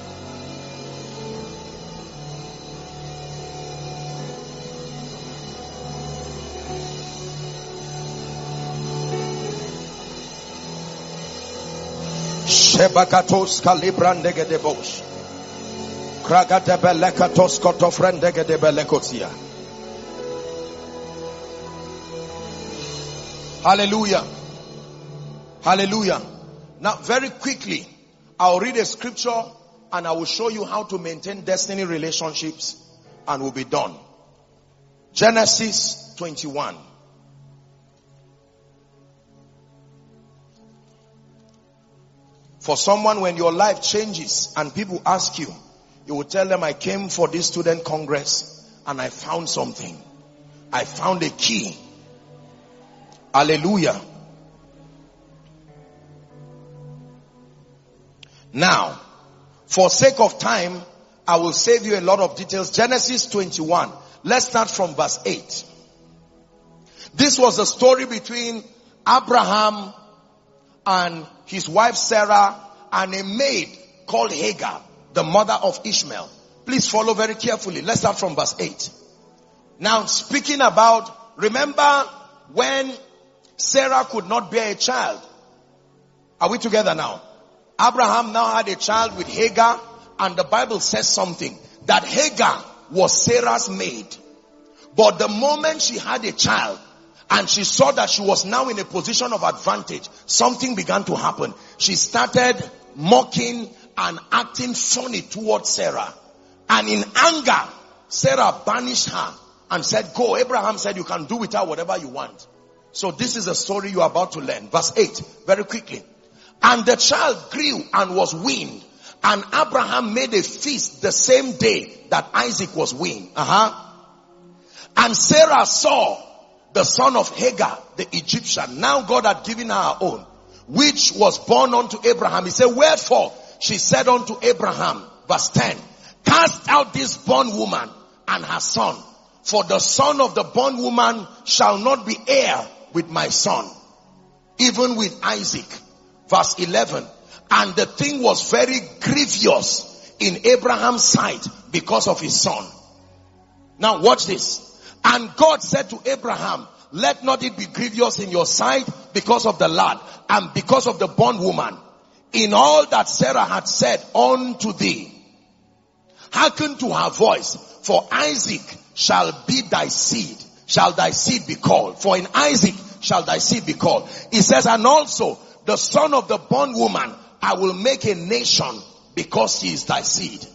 Shebakatos kalibrandegedebos. Kragadebelekatos kotofrendegedebelekosia. Hallelujah. Hallelujah. Now very quickly, I'll read a scripture and I will show you how to maintain destiny relationships and we'll be done. Genesis twenty-one. For someone, when your life changes and people ask you, you will tell them, I came for this student congress and I found something. I found a key. Hallelujah. Now, for sake of time, I will save you a lot of details. Genesis twenty-one. Let's start from verse eight. This was the story between Abraham and his wife Sarah and a maid called Hagar, the mother of Ishmael. Please follow very carefully. Let's start from verse eight. Now, speaking about, remember when Sarah could not bear a child. Are we together now? Abraham now had a child with Hagar, and the Bible says something, that Hagar was Sarah's maid. But the moment she had a child, and she saw that she was now in a position of advantage, something began to happen. She started mocking and acting funny towards Sarah. And in anger, Sarah banished her and said, go. Abraham said, you can do with her whatever you want. So this is a story you are about to learn. Verse eight, very quickly. And the child grew and was weaned. And Abraham made a feast the same day that Isaac was weaned. Uh-huh. And Sarah saw the son of Hagar, the Egyptian. Now God had given her her own, which was born unto Abraham. He said, wherefore? She said unto Abraham, verse ten, cast out this bondwoman and her son, for the son of the bondwoman shall not be heir with my son, even with Isaac. Verse eleven, and the thing was very grievous in Abraham's sight because of his son. Now watch this. And God said to Abraham, let not it be grievous in your sight because of the lad and because of the bondwoman, in all that Sarah had said unto thee. Hearken to her voice, for Isaac shall be thy seed, shall thy seed be called. For in Isaac shall thy seed be called. He says, and also the son of the bondwoman, I will make a nation because he is thy seed.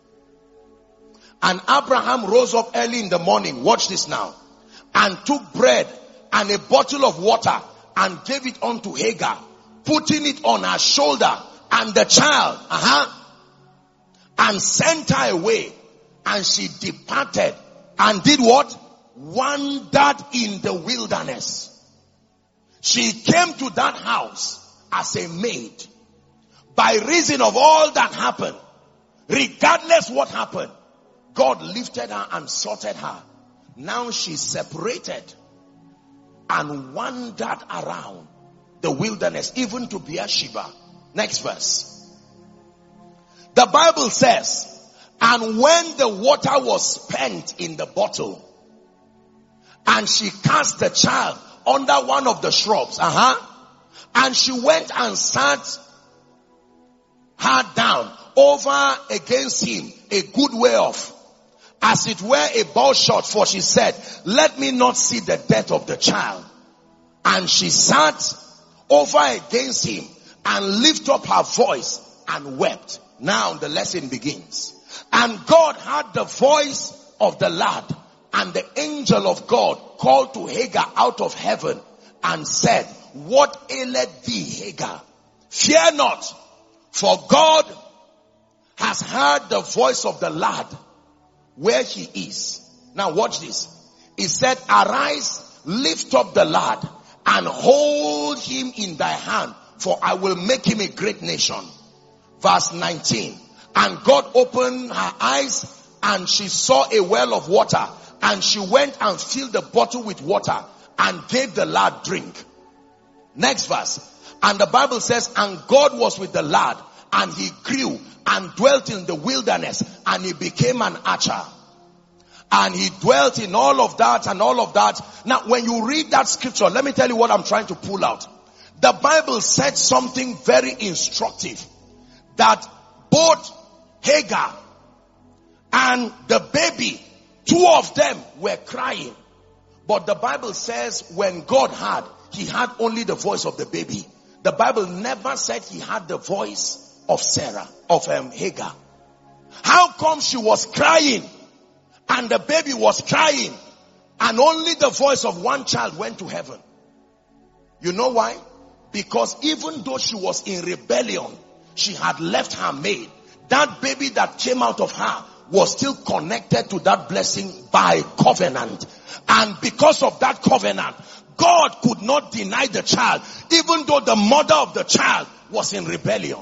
And Abraham rose up early in the morning, watch this now, and took bread and a bottle of water and gave it unto Hagar, putting it on her shoulder and the child, uh-huh, and sent her away. And she departed and did what? Wandered in the wilderness. She came to that house as a maid. By reason of all that happened, regardless what happened, God lifted her and sorted her. Now she's separated and wandered around the wilderness, even to Beersheba. Next verse. The Bible says, and when the water was spent in the bottle, and she cast the child under one of the shrubs, uh-huh, and she went and sat her down over against him a good way off, as it were a bow shot, for she said, let me not see the death of the child. And she sat over against him and lifted up her voice and wept. Now the lesson begins. And God heard the voice of the lad, and the angel of God called to Hagar out of heaven and said, what aileth thee, Hagar? Fear not, for God has heard the voice of the lad where he is. Now watch this. He said, arise, lift up the lad and hold him in thy hand, for I will make him a great nation. Verse nineteen. And God opened her eyes and she saw a well of water, and she went and filled the bottle with water and gave the lad drink. Next verse. And the Bible says, and God was with the lad, and he grew and dwelt in the wilderness, and he became an archer. And he dwelt in all of that and all of that. Now when you read that scripture, let me tell you what I'm trying to pull out. The Bible said something very instructive, that both Hagar and the baby, two of them were crying. But the Bible says when God heard, he had only the voice of the baby. The Bible never said he had the voice of Sarah, of um, Hagar. How come she was crying and the baby was crying and only the voice of one child went to heaven? You know why? Because even though she was in rebellion, she had left her maid. That baby that came out of her was still connected to that blessing by covenant. And because of that covenant, God could not deny the child, even though the mother of the child was in rebellion.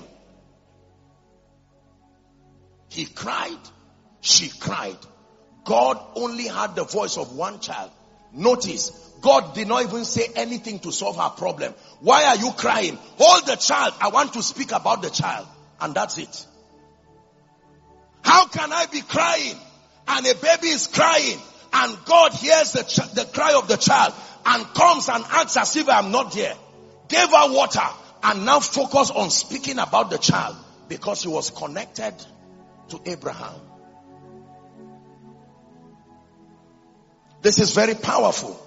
He cried, she cried. God only had the voice of one child. Notice, God did not even say anything to solve her problem. Why are you crying? Hold the child. I want to speak about the child. And that's it. How can I be crying and a baby is crying and God hears the, ch- the cry of the child and comes and acts as if I'm not there? Gave her water and now focus on speaking about the child because he was connected to Abraham. This is very powerful.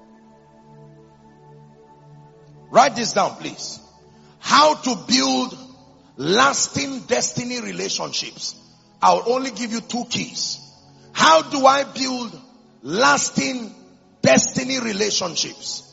Write this down, please. How to build lasting destiny relationships. I'll only give you two keys. How do I build lasting destiny relationships?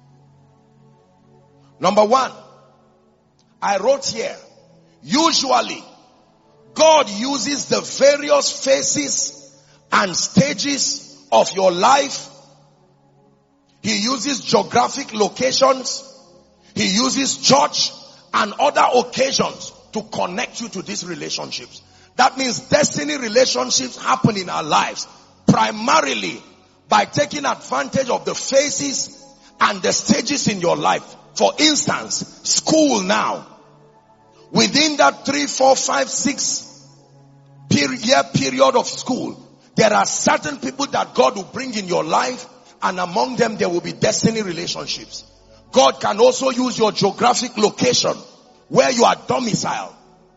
Number one, I wrote here, usually God uses the various phases and stages of your life. He uses geographic locations. He uses church and other occasions to connect you to these relationships. That means destiny relationships happen in our lives primarily by taking advantage of the phases and the stages in your life. For instance, school now. Within that three, four, five, six year period of school, there are certain people that God will bring in your life, and among them there will be destiny relationships. God can also use your geographic location where you are domiciled.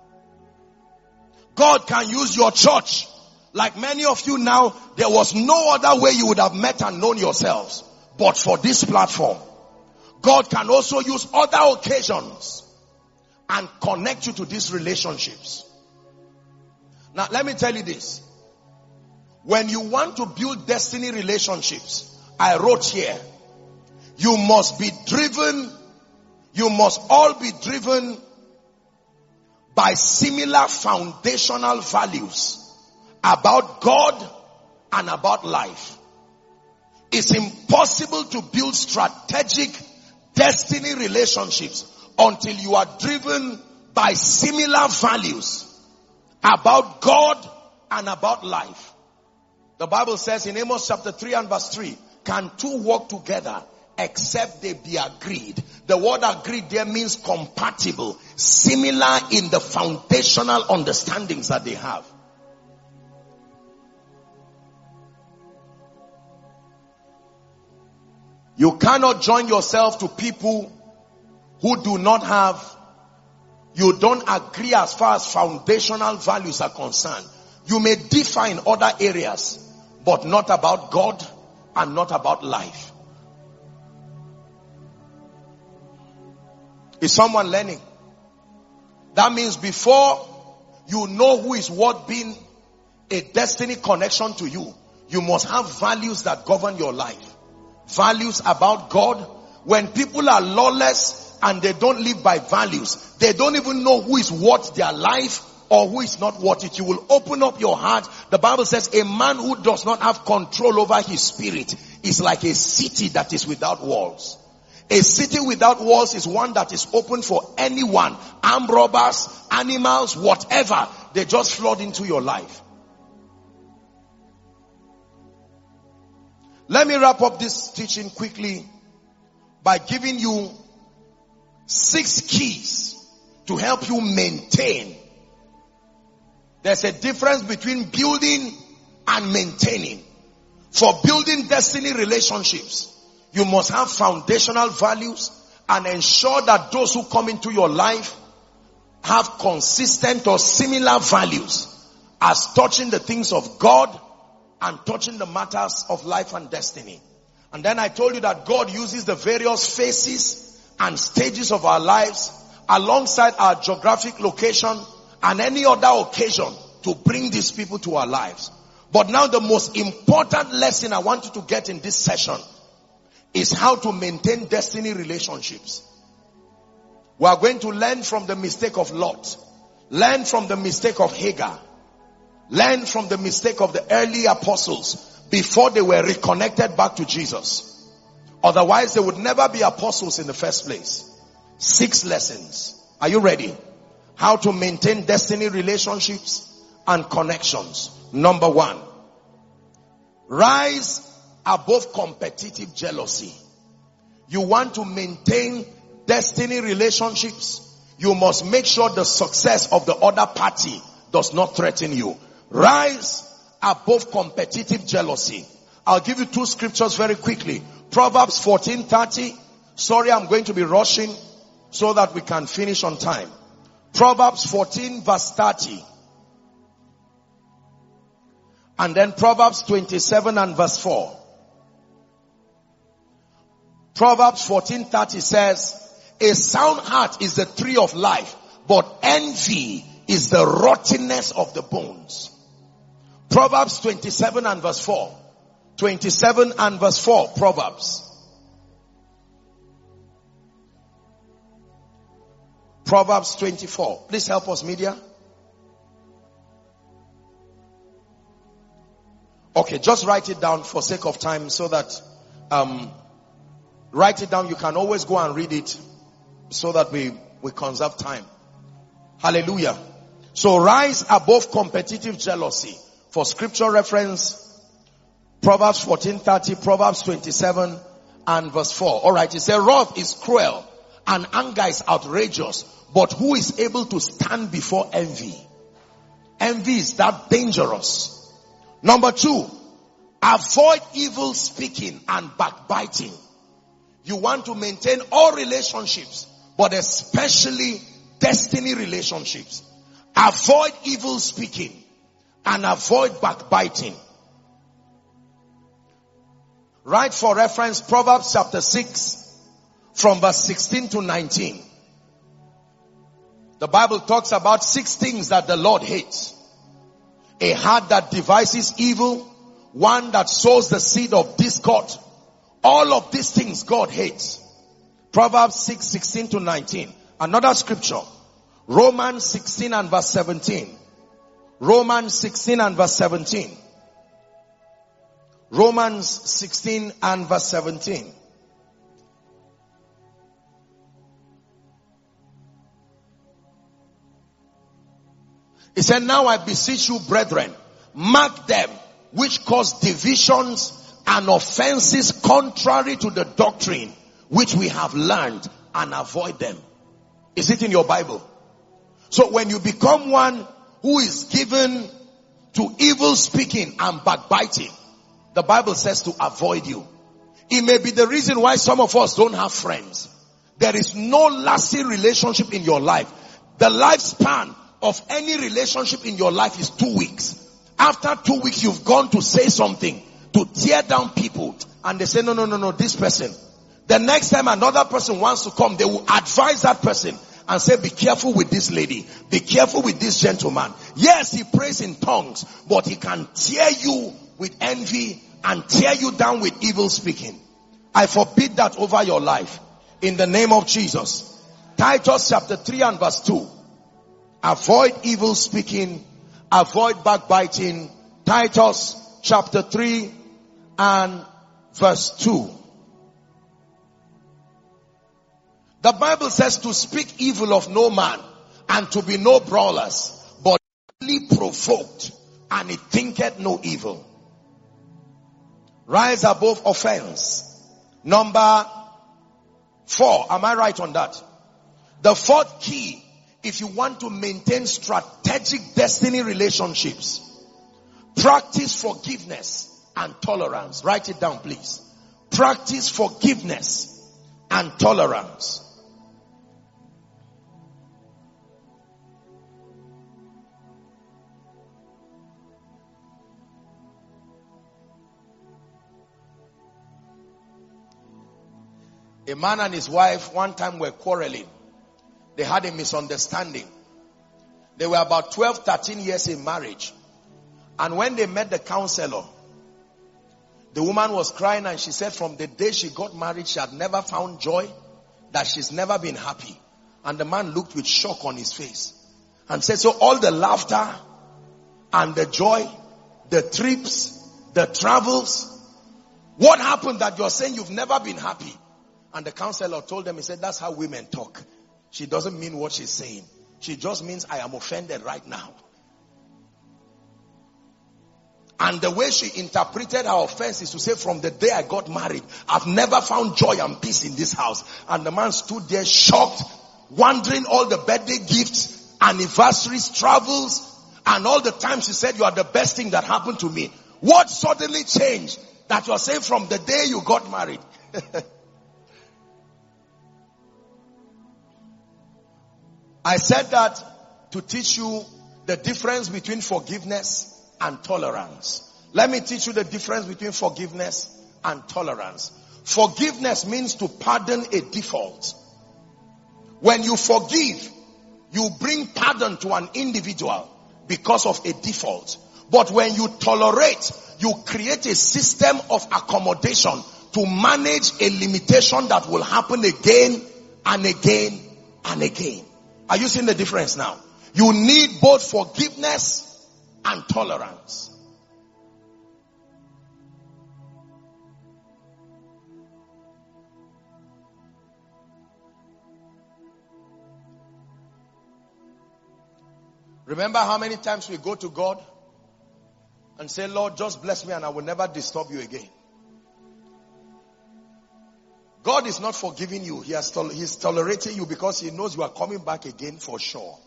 God can use your church. Like many of you now, there was no other way you would have met and known yourselves but for this platform. God can also use other occasions and connect you to these relationships. Now, let me tell you this. When you want to build destiny relationships, I wrote here, you must be driven, you must all be driven by similar foundational values about God and about life. It's impossible to build strategic destiny relationships until you are driven by similar values about God and about life. The Bible says in Amos chapter three and verse three, can two walk together except they be agreed? The word agreed there means compatible, similar in the foundational understandings that they have. You cannot join yourself to people who do not have, you don't agree as far as foundational values are concerned. You may differ in other areas, but not about God and not about life. Is someone learning? That means before you know who is worth being a destiny connection to you, you must have values that govern your life. Values about God. When people are lawless and they don't live by values, they don't even know who is worth their life or who is not worth it. You will open up your heart. The Bible says a man who does not have control over his spirit is like a city that is without walls. A city without walls is one that is open for anyone. Armed robbers, animals, whatever. They just flood into your life. Let me wrap up this teaching quickly by giving you six keys to help you maintain. There's a difference between building and maintaining. For building destiny relationships, you must have foundational values and ensure that those who come into your life have consistent or similar values as touching the things of God and touching the matters of life and destiny. And then I told you that God uses the various phases and stages of our lives alongside our geographic location and any other occasion to bring these people to our lives. But now the most important lesson I want you to get in this session is how to maintain destiny relationships. We are going to learn from the mistake of Lot, learn from the mistake of Hagar, learn from the mistake of the early apostles before they were reconnected back to Jesus. Otherwise, they would never be apostles in the first place. Six lessons. Are you ready? How to maintain destiny relationships and connections. Number one, rise above competitive jealousy. You want to maintain destiny relationships, you must make sure the success of the other party does not threaten you. Rise above competitive jealousy. I'll give you two scriptures very quickly. Proverbs fourteen thirty. Sorry, I'm going to be rushing so that we can finish on time. Proverbs fourteen verse thirty. And then Proverbs twenty-seven and verse four. Proverbs fourteen thirty says, a sound heart is the tree of life, but envy is the rottenness of the bones. Proverbs twenty-seven and verse four. twenty-seven and verse four. Proverbs. Proverbs twenty-four. Please help us, media. Okay, just write it down for sake of time so that, um, write it down. You can always go and read it so that we, we conserve time. Hallelujah. So rise above competitive jealousy. For scripture reference, Proverbs fourteen thirty, Proverbs twenty-seven and verse four. Alright, it says, wrath is cruel and anger is outrageous, but who is able to stand before envy? Envy is that dangerous. Number two, avoid evil speaking and backbiting. You want to maintain all relationships, but especially destiny relationships. Avoid evil speaking and avoid backbiting. Write for reference Proverbs chapter six from verse sixteen to nineteen. The Bible talks about six things that the Lord hates. A heart that devises evil, one that sows the seed of discord. All of these things God hates. Proverbs six, sixteen to nineteen. Another scripture. Romans sixteen and verse seventeen. Romans sixteen and verse seventeen. Romans sixteen and verse seventeen. He said, now I beseech you, brethren, mark them which cause divisions and offenses contrary to the doctrine which we have learned, and avoid them. Is it in your Bible? So when you become one who is given to evil speaking and backbiting, the Bible says to avoid you. It may be the reason why some of us don't have friends. There is no lasting relationship in your life. The lifespan of any relationship in your life is two weeks. After two weeks, you've gone to say something, to tear down people, and they say, no, no, no, no, this person. The next time another person wants to come, they will advise that person and say, be careful with this lady. Be careful with this gentleman. Yes, he prays in tongues, but he can tear you with envy and tear you down with evil speaking. I forbid that over your life in the name of Jesus. Titus chapter three and verse two. Avoid evil speaking. Avoid backbiting. Titus chapter three and verse two. The Bible says to speak evil of no man and to be no brawlers, but only provoked, and it thinketh no evil. Rise above offense. Number four. Am I right on that? The fourth key, if you want to maintain strategic destiny relationships, practice forgiveness and tolerance. Write it down, please. Practice forgiveness and tolerance. A man and his wife one time were quarreling. They had a misunderstanding. They were about twelve, thirteen years in marriage. And when they met the counselor, the woman was crying and she said from the day she got married, she had never found joy, that she's never been happy. And the man looked with shock on his face and said, so all the laughter and the joy, the trips, the travels, what happened that you're saying you've never been happy? And the counselor told them, he said, that's how women talk. She doesn't mean what she's saying. She just means I am offended right now. And the way she interpreted her offense is to say, from the day I got married, I've never found joy and peace in this house. And the man stood there shocked, wondering all the birthday gifts, anniversaries, travels, and all the times she said, you are the best thing that happened to me. What suddenly changed that you're saying from the day you got married? I said that to teach you the difference between forgiveness and tolerance. Let me teach you the difference between forgiveness and tolerance. Forgiveness means to pardon a default. When you forgive, you bring pardon to an individual because of a default. But when you tolerate, you create a system of accommodation to manage a limitation that will happen again and again and again. Are you seeing the difference now? You need both forgiveness and tolerance. Remember how many times we go to God and say, Lord, just bless me and I will never disturb you again. God is not forgiving you. He has tol- He's tolerating you because he knows you are coming back again for sure.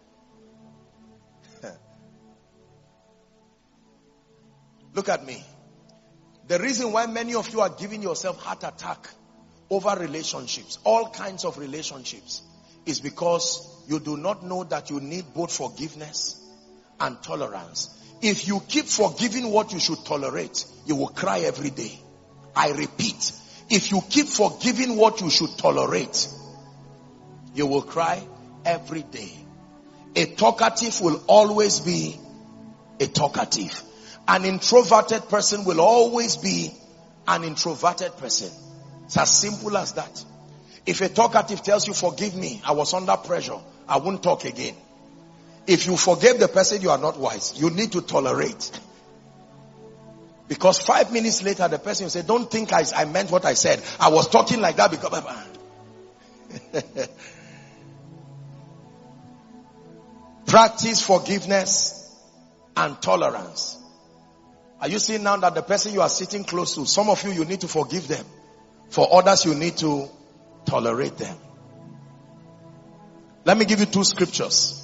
Look at me. The reason why many of you are giving yourself heart attack over relationships, all kinds of relationships, is because you do not know that you need both forgiveness and tolerance. If you keep forgiving what you should tolerate, you will cry every day. I repeat, if you keep forgiving what you should tolerate, you will cry every day. A talkative will always be a talkative. An introverted person will always be an introverted person. It's as simple as that. If a talkative tells you, forgive me, I was under pressure, I won't talk again. If you forgive the person, you are not wise. You need to tolerate. Because five minutes later, the person will say, don't think I, I meant what I said. I was talking like that because... Practice forgiveness and tolerance. Are you seeing now that the person you are sitting close to, some of you, you need to forgive them. For others, you need to tolerate them. Let me give you two scriptures.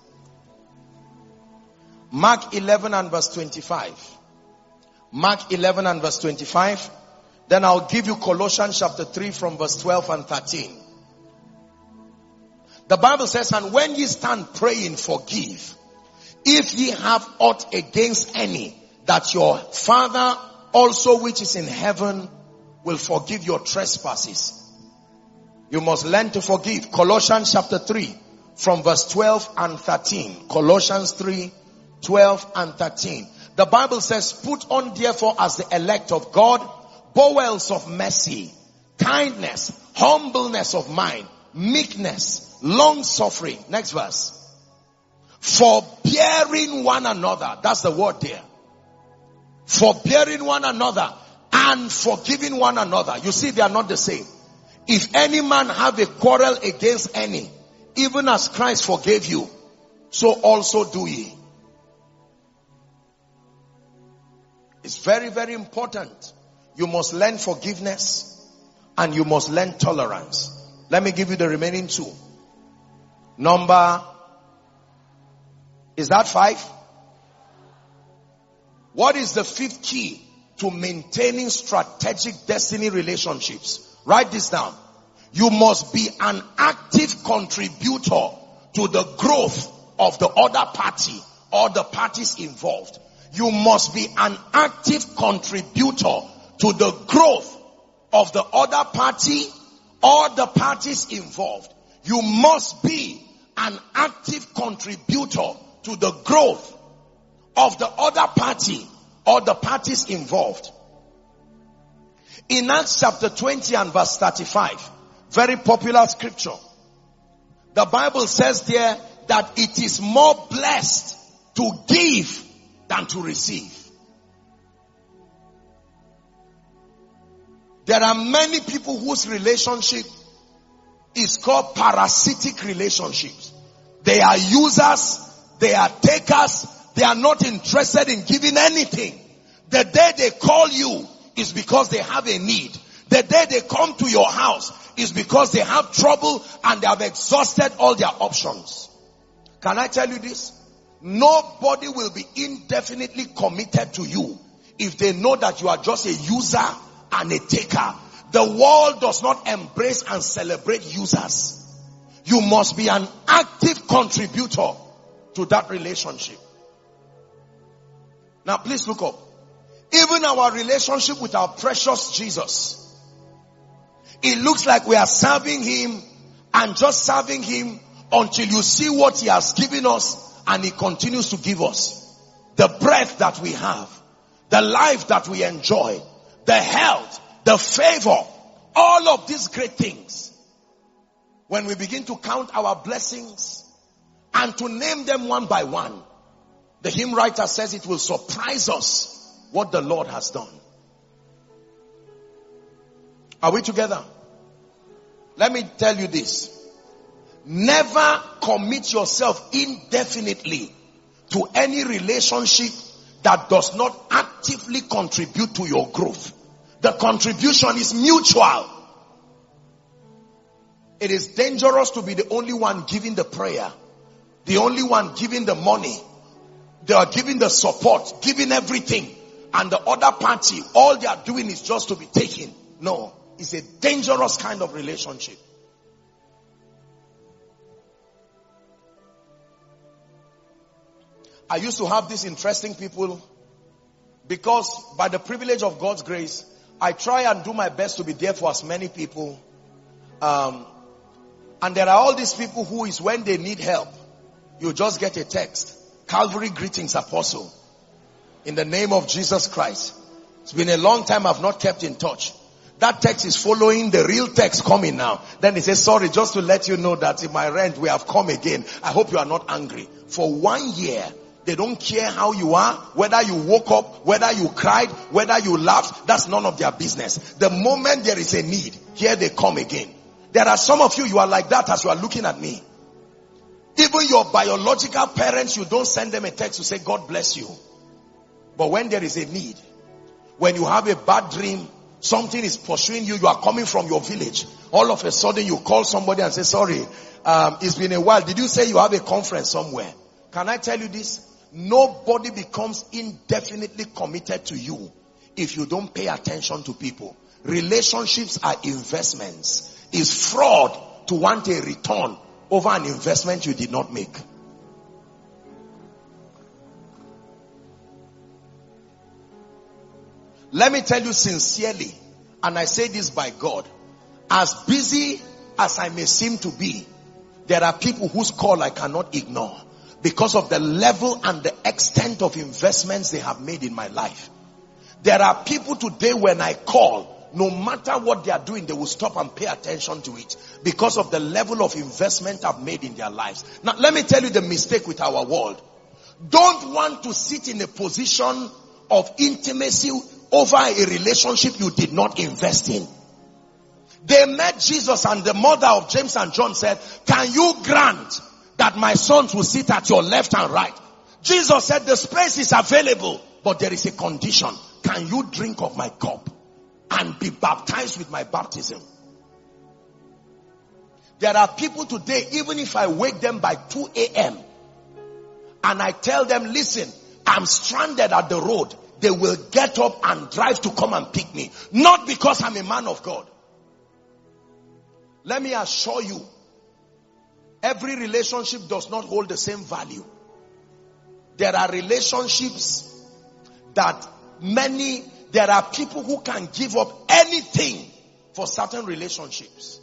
Mark eleven and verse twenty-five. Mark eleven and verse twenty-five. Then I'll give you Colossians chapter three from verse twelve and thirteen. The Bible says, and when ye stand praying, forgive, if ye have aught against any, that your Father also which is in heaven will forgive your trespasses. You must learn to forgive. Colossians chapter three from verse twelve and thirteen. Colossians three, twelve and thirteen. The Bible says, put on therefore as the elect of God, bowels of mercy, kindness, humbleness of mind, meekness, long suffering. Next verse. Forbearing one another. That's the word there. Forbearing one another and forgiving one another. You see, they are not the same. If any man have a quarrel against any, even as Christ forgave you, so also do ye. It's very, very important. You must learn forgiveness and you must learn tolerance. Let me give you the remaining two. Number, is that five? What is the fifth key to maintaining strategic destiny relationships? Write this down. You must be an active contributor to the growth of the other party or the parties involved. You must be an active contributor to the growth of the other party or the parties involved. You must be an active contributor to the growth of the other party or the parties involved. In Acts chapter twenty and verse thirty-five, very popular scripture, the Bible says there that it is more blessed to give than to receive. There are many people whose relationship is called parasitic relationships. They are users, they are takers, they are not interested in giving anything. The day they call you is because they have a need. The day they come to your house is because they have trouble and they have exhausted all their options. Can I tell you this? Nobody will be indefinitely committed to you if they know that you are just a user and a taker. The world does not embrace and celebrate users. You must be an active contributor to that relationship. Now please look up. Even our relationship with our precious Jesus, it looks like we are serving him and just serving him until you see what he has given us and he continues to give us. The breath that we have, the life that we enjoy, the health, the favor, all of these great things. When we begin to count our blessings and to name them one by one, the hymn writer says it will surprise us what the Lord has done. Are we together? Let me tell you this. Never commit yourself indefinitely to any relationship that does not actively contribute to your growth. The contribution is mutual. It is dangerous to be the only one giving the prayer, the only one giving the money, they are giving the support, giving everything, and the other party, all they are doing is just to be taken. No, it's a dangerous kind of relationship. I used to have these interesting people because by the privilege of God's grace, I try and do my best to be there for as many people. Um, and there are all these people who is when they need help, you just get a text. Calvary greetings, apostle. In the name of Jesus Christ. It's been a long time I've not kept in touch. That text is following the real text coming now. Then he says, sorry, just to let you know that in my rent we have come again. I hope you are not angry. For one year, they don't care how you are, whether you woke up, whether you cried, whether you laughed. That's none of their business. The moment there is a need, here they come again. There are some of you, you are like that as you are looking at me. Even your biological parents, you don't send them a text to say, God bless you. But when there is a need, when you have a bad dream, something is pursuing you, you are coming from your village, all of a sudden you call somebody and say, sorry, um, it's been a while. Did you say you have a conference somewhere? Can I tell you this? Nobody becomes indefinitely committed to you if you don't pay attention to people. Relationships are investments. It's fraud to want a return over an investment you did not make. Let me tell you sincerely, and I say this by God, as busy as I may seem to be, there are people whose call I cannot ignore because of the level and the extent of investments they have made in my life. There are people today when I call, no matter what they are doing, they will stop and pay attention to it because of the level of investment I've made in their lives. Now, let me tell you the mistake with our world. Don't want to sit in a position of intimacy over a relationship you did not invest in. They met Jesus, and the mother of James and John said, can you grant that my sons will sit at your left and right? Jesus said, the space is available, but there is a condition. Can you drink of my cup and be baptized with my baptism? There are people today, even if I wake them by two a.m. and I tell them, listen, I'm stranded at the road, they will get up and drive to come and pick me. Not because I'm a man of God. Let me assure you, every relationship does not hold the same value. There are relationships that many, there are people who can give up anything for certain relationships.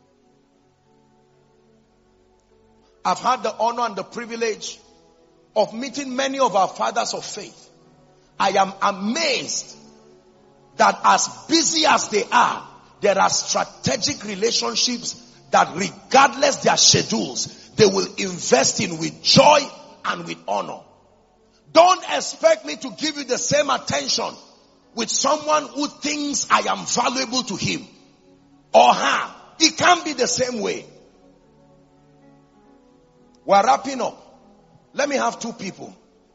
I've had the honor and the privilege of meeting many of our fathers of faith. I am amazed that as busy as they are, there are strategic relationships that regardless their schedules, they will invest in with joy and with honor. Don't expect me to give you the same attention with someone who thinks I am valuable to him or her. It can't be the same way. We're wrapping up. Let me have two people.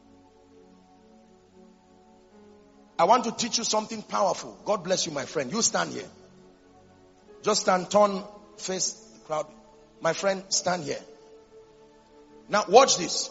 I want to teach you something powerful. God bless you, my friend. You stand here. Just stand, turn, face the crowd. My friend, stand here. Now watch this.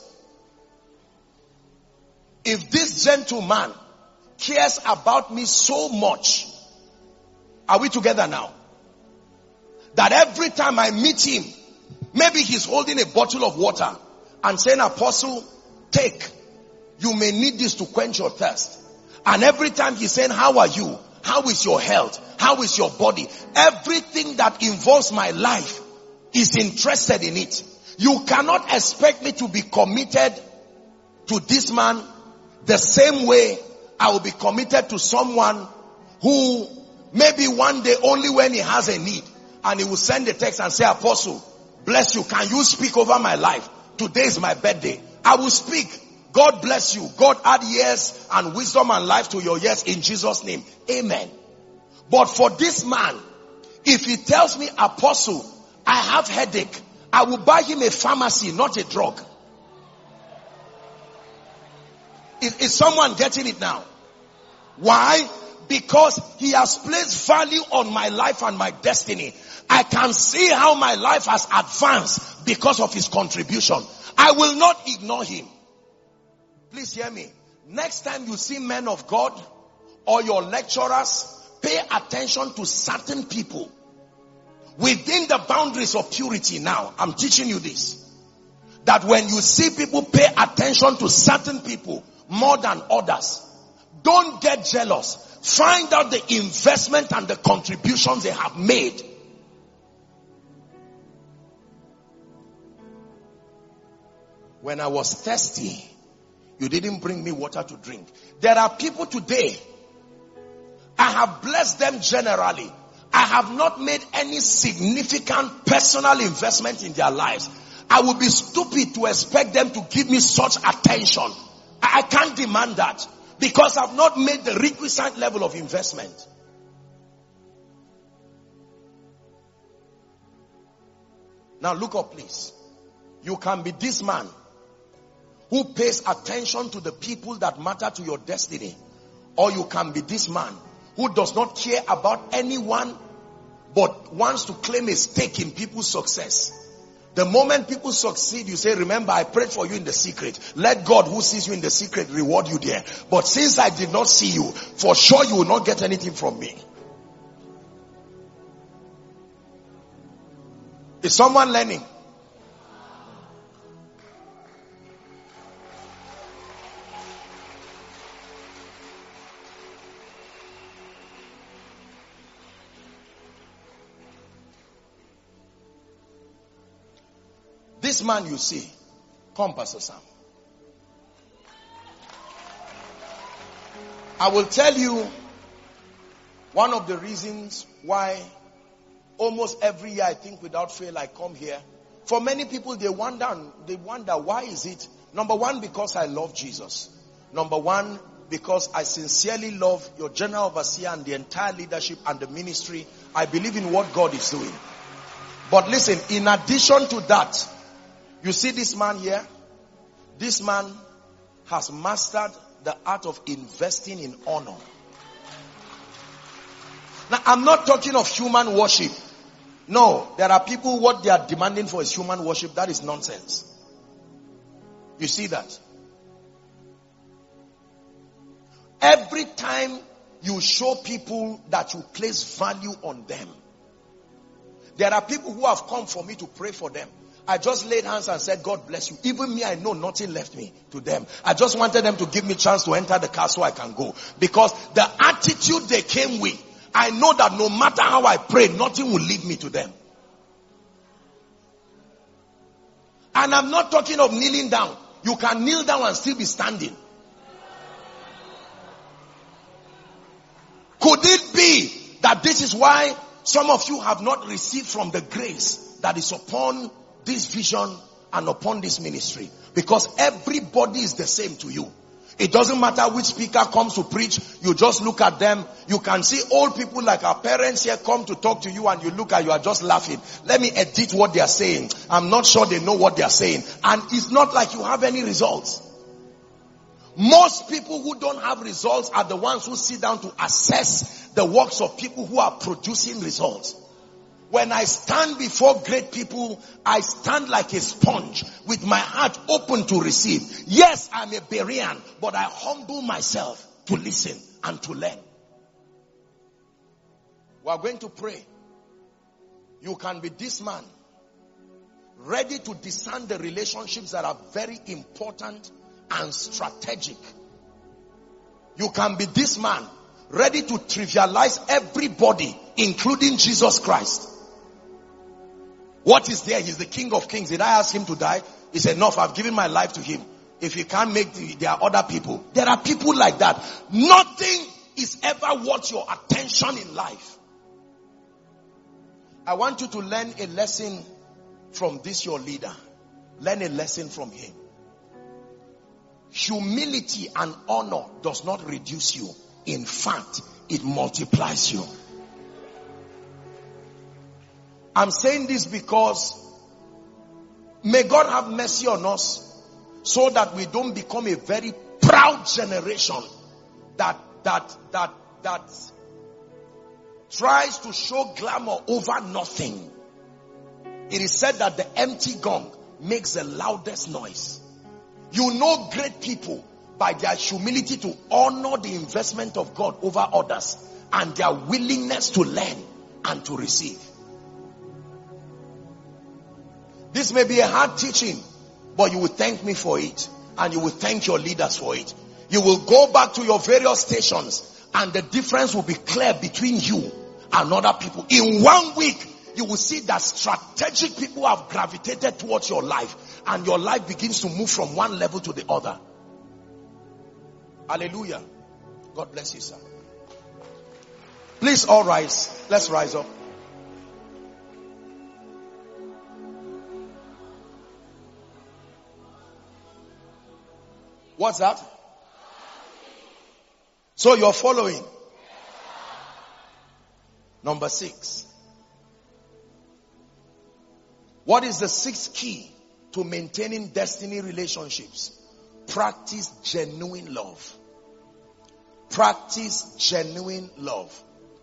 If this gentleman cares about me so much, are we together now? That every time I meet him, maybe he's holding a bottle of water and saying, Apostle, take. You may need this to quench your thirst. And every time he's saying, how are you? How is your health? How is your body? Everything that involves my life is interested in it. You cannot expect me to be committed to this man the same way I will be committed to someone who maybe one day only when he has a need and he will send a text and say, Apostle, bless you. Can you speak over my life? Today is my birthday. I will speak. God bless you. God add years and wisdom and life to your years in Jesus' name. Amen. But for this man, if he tells me, Apostle, I have headache, I will buy him a pharmacy, not a drug. Is, is someone getting it now? Why? Because he has placed value on my life and my destiny. I can see how my life has advanced because of his contribution. I will not ignore him. Please hear me. Next time you see men of God or your lecturers, pay attention to certain people within the boundaries of purity. Now, I'm teaching you this. That when you see people, pay attention to certain people more than others. Don't get jealous. Find out the investment and the contributions they have made. When I was thirsty, you didn't bring me water to drink. There are people today, I have blessed them generally. I have not made any significant personal investment in their lives. I would be stupid to expect them to give me such attention. I can't demand that because I've not made the requisite level of investment. Now look up, please. You can be this man who pays attention to the people that matter to your destiny. Or you can be this man who does not care about anyone but wants to claim a stake in people's success. The moment people succeed, you say, remember, I prayed for you in the secret. Let God who sees you in the secret reward you there. But since I did not see you, for sure you will not get anything from me. Is someone learning? This man you see, come Pastor Sam. I will tell you one of the reasons why almost every year, I think without fail, I come here. For many people, they wonder, they wonder why is it? Number one, because I love Jesus. Number one, because I sincerely love your general overseer and the entire leadership and the ministry. I believe in what God is doing. But listen, in addition to that, you see this man here? This man has mastered the art of investing in honor. Now, I'm not talking of human worship. No, there are people, what they are demanding for is human worship. That is nonsense. You see that? Every time you show people that you place value on them. There are people who have come for me to pray for them. I just laid hands and said, God bless you. Even me, I know nothing left me to them. I just wanted them to give me a chance to enter the car so I can go. Because the attitude they came with, I know that no matter how I pray, nothing will lead me to them. And I'm not talking of kneeling down. You can kneel down and still be standing. Could it be that this is why some of you have not received from the grace that is upon this vision and upon this ministry? Because everybody is the same to you. It doesn't matter which speaker comes to preach. You just look at them. You can see old people like our parents here come to talk to you and you look at you are just laughing. Let me edit what they are saying. I'm not sure they know what they are saying. And it's not like you have any results. Most people who don't have results are the ones who sit down to assess the works of people who are producing results. When I stand before great people, I stand like a sponge with my heart open to receive. Yes, I'm a Berean, but I humble myself to listen and to learn. We are going to pray. You can be this man, ready to discern the relationships that are very important and strategic. You can be this man, ready to trivialize everybody, including Jesus Christ. What is there? He's the King of Kings. Did I ask him to die? He said, enough, I've given my life to him. If he can't make the, there are other people. There are people like that. Nothing is ever worth your attention in life. I want you to learn a lesson from this, your leader. Learn a lesson from him. Humility and honor does not reduce you. In fact, it multiplies you. I'm saying this because may God have mercy on us so that we don't become a very proud generation that, that, that, that tries to show glamour over nothing. It is said that the empty gong makes the loudest noise. You know great people by their humility to honor the investment of God over others and their willingness to learn and to receive. This may be a hard teaching, but you will thank me for it. And you will thank your leaders for it. You will go back to your various stations and the difference will be clear between you and other people. In one week, you will see that strategic people have gravitated towards your life. And your life begins to move from one level to the other. Hallelujah. God bless you, sir. Please all rise. Let's rise up. What's that? So you're following. Number six. What is the sixth key to maintaining destiny relationships, practice genuine love. Practice genuine love.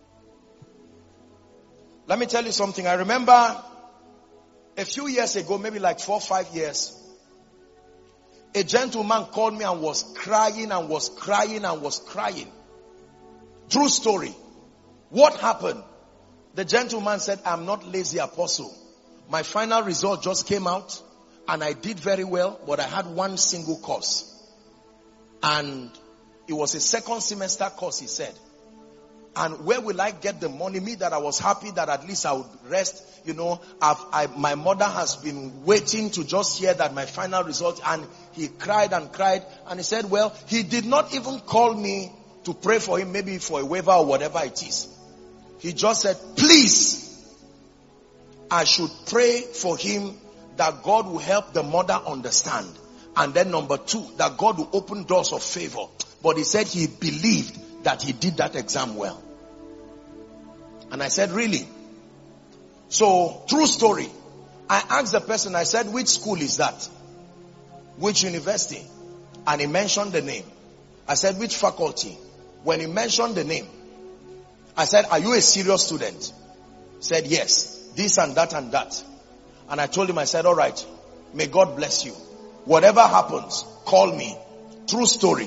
Let me tell you something. I remember a few years ago, maybe like four or five years, a gentleman called me and was crying and was crying and was crying. True story. What happened? The gentleman said, I'm not lazy, apostle. My final result just came out and I did very well, but I had one single course. And it was a second semester course, he said. And where will I get the money? Me that I was happy that at least I would rest. You know, I've, I, my mother has been waiting to just hear that my final result. And he cried and cried. And he said, well, he did not even call me to pray for him, maybe for a waiver or whatever it is. He just said, please, I should pray for him that God will help the mother understand. And then number two, that God will open doors of favor. But he said he believed that he did that exam well. And I said, really? So, true story. I asked the person, I said, which school is that? Which university? And he mentioned the name. I said, which faculty? When he mentioned the name, I said, are you a serious student? He said, yes. This and that and that. And I told him, I said, all right, may God bless you. Whatever happens, call me. True story.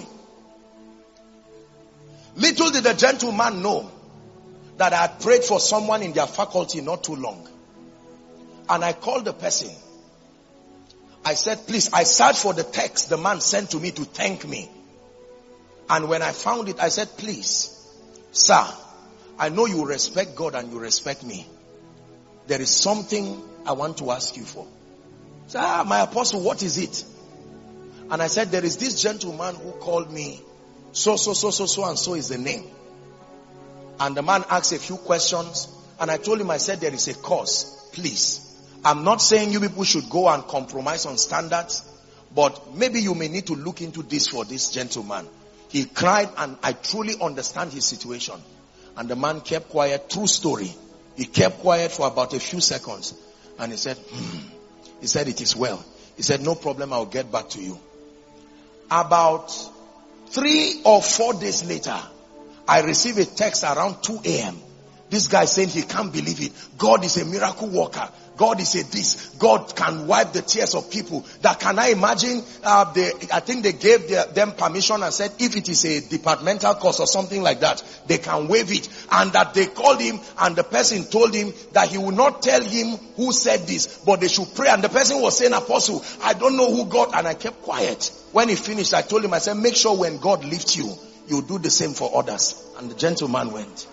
Little did the gentleman know that I had prayed for someone in their faculty not too long. And I called the person. I said, please, I searched for the text the man sent to me to thank me. And when I found it, I said, please, sir, I know you respect God and you respect me. There is something I want to ask you for. Sir, ah, my apostle, what is it? And I said, there is this gentleman who called me. So, so, so, so, so, and so is the name. And the man asked a few questions. And I told him, I said, there is a course. Please. I'm not saying you people should go and compromise on standards. But maybe you may need to look into this for this gentleman. He cried and I truly understand his situation. And the man kept quiet. True story. He kept quiet for about a few seconds. And he said, hmm. He said, it is well. He said, no problem, I'll get back to you. About three or four days later, I received a text around two a.m. This guy saying he can't believe it. God is a miracle worker. God is a this. God can wipe the tears of people. That can I imagine? Uh, they, I think they gave their, them permission and said if it is a departmental course or something like that, they can waive it. And that they called him and the person told him that he will not tell him who said this, but they should pray. And the person was saying, Apostle, I don't know who God. And I kept quiet. When he finished, I told him, I said, make sure when God lifts you, you do the same for others. And the gentleman went.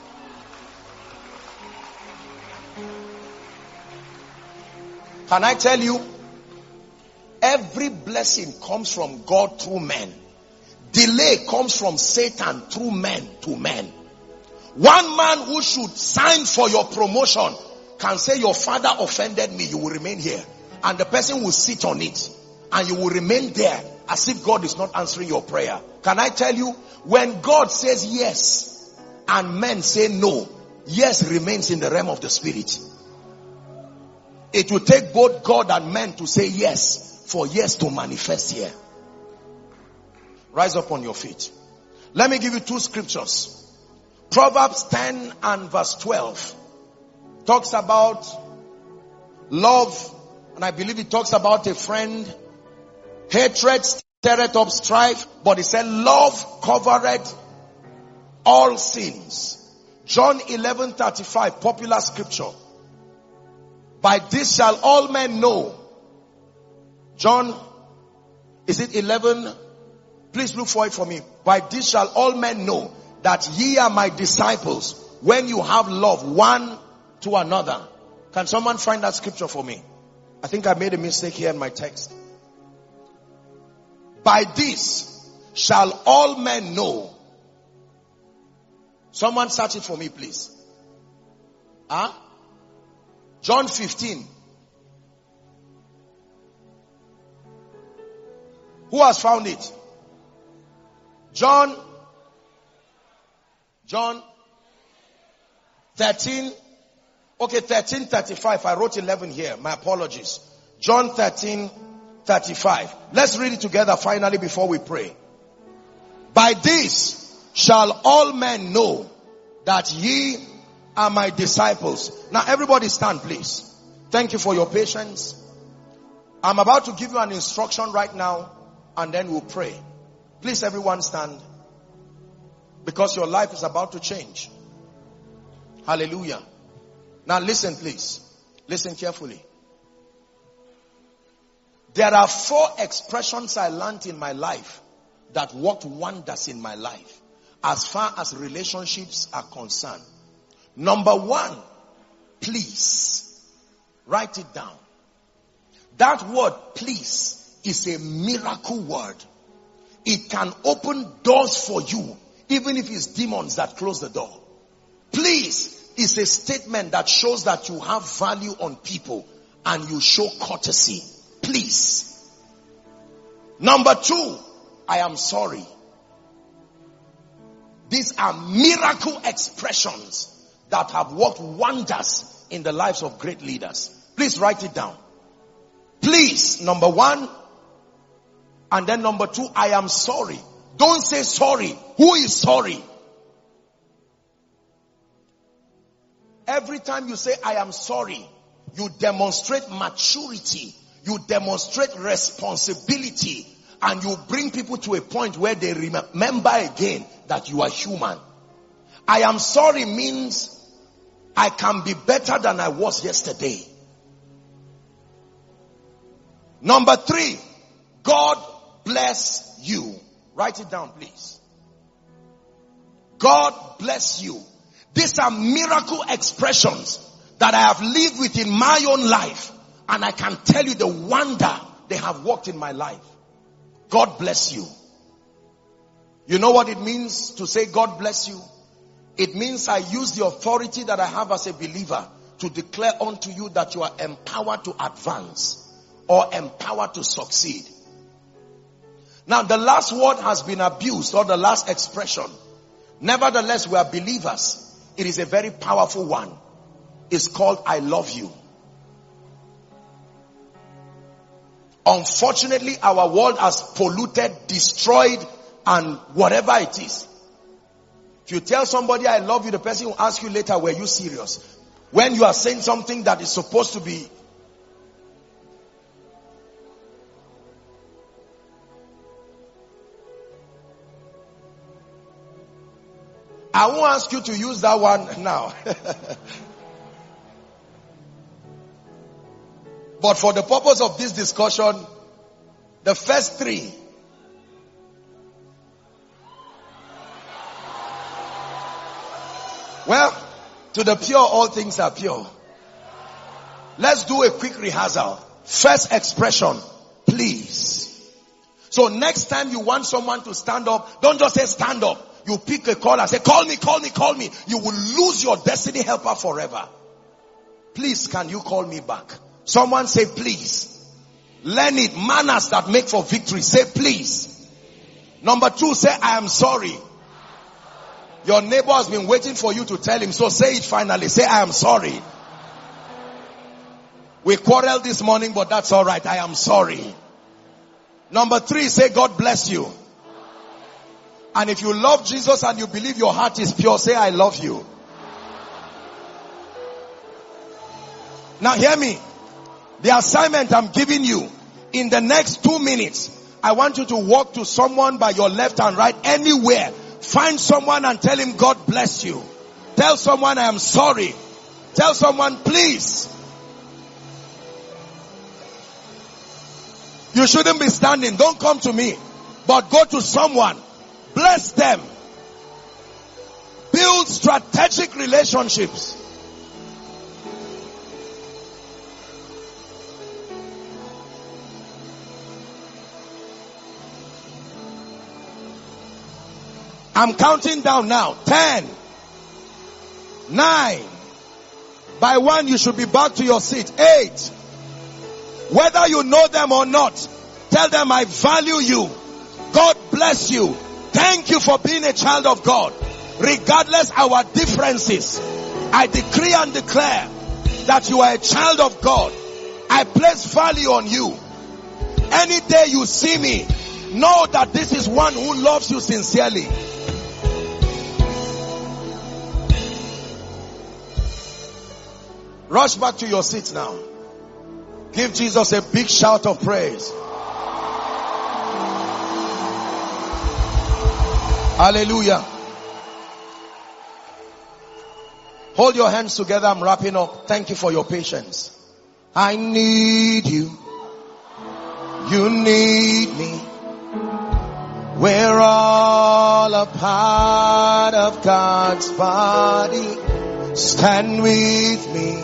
Can I tell you, every blessing comes from God through men. Delay comes from Satan through men to men. One man who should sign for your promotion can say, your father offended me, you will remain here. And the person will sit on it. And you will remain there as if God is not answering your prayer. Can I tell you, when God says yes and men say no, yes remains in the realm of the spirit. It will take both God and men to say yes for yes to manifest here. Rise up on your feet. Let me give you two scriptures. Proverbs ten and verse twelve talks about love, and I believe it talks about a friend. Hatred stirreth up strife, but it said love covereth all sins. John eleven thirty-five, popular scripture. By this shall all men know. John, is it eleven? Please look for it for me. By this shall all men know that ye are my disciples, when you have love one to another. Can someone find that scripture for me? I think I made a mistake here in my text. By this shall all men know. Someone search it for me, please. Huh? John fifteen. Who has found it? John. John. thirteen. Okay, thirteen thirty-five. I wrote eleven here. My apologies. John thirteen thirty-five. Let's read it together finally before we pray. By this shall all men know that ye are my disciples. Now everybody stand, please. Thank you for your patience. I'm about to give you an instruction right now, and then we'll pray. Please everyone stand, because your life is about to change. Hallelujah. Now listen, please. Listen carefully. There are four expressions I learned in my life that worked wonders in my life as far as relationships are concerned. Number one, please. Write it down. That word please is a miracle word. It can open doors for you, even if it's demons that close the door. Please is a statement that shows that you have value on people and you show courtesy. Please. Number two, I am sorry. These are miracle expressions that have worked wonders in the lives of great leaders. Please write it down. Please, number one. And then number two, I am sorry. Don't say sorry. Who is sorry? Every time you say I am sorry, you demonstrate maturity. You demonstrate responsibility. And you bring people to a point where they remember again that you are human. I am sorry means I can be better than I was yesterday. Number three, God bless you. Write it down, please. God bless you. These are miracle expressions that I have lived with in my own life. And I can tell you the wonder they have worked in my life. God bless you. You know what it means to say God bless you? It means I use the authority that I have as a believer to declare unto you that you are empowered to advance or empowered to succeed. Now the last word has been abused, or the last expression. Nevertheless, we are believers. It is a very powerful one. It's called I love you. Unfortunately, our world has polluted, destroyed, and whatever it is. If you tell somebody I love you, the person will ask you later, were you serious? When you are saying something that is supposed to be. I won't ask you to use that one now. But for the purpose of this discussion, the first three. Well, to the pure, all things are pure. Let's do a quick rehearsal. First expression, please. So next time you want someone to stand up, don't just say stand up. You pick a call and say, call me, call me, call me. You will lose your destiny helper forever. Please, can you call me back? Someone say please. Learn it. Manners that make for victory. Say please. Number two, say I am sorry. Your neighbor has been waiting for you to tell him. So say it finally. Say I am sorry. We quarreled this morning, but that's all right. I am sorry. Number three, say God bless you. And if you love Jesus and you believe your heart is pure, say I love you. Now hear me. The assignment I'm giving you, in the next two minutes, I want you to walk to someone by your left and right, anywhere. Find someone and tell him God bless you. Tell someone I am sorry. Tell someone please. You shouldn't be standing. Don't come to me. But go to someone. Bless them. Build strategic relationships. I'm counting down now. Ten. Nine. By one, you should be back to your seat. Eight. Whether you know them or not, tell them I value you. God bless you. Thank you for being a child of God. Regardless our differences, I decree and declare that you are a child of God. I place value on you. Any day you see me, know that this is one who loves you sincerely. Rush back to your seat now. Give Jesus a big shout of praise. Hallelujah. Hold your hands together. I'm wrapping up. Thank you for your patience. I need you. You need me. We're all a part of God's body. Stand with me.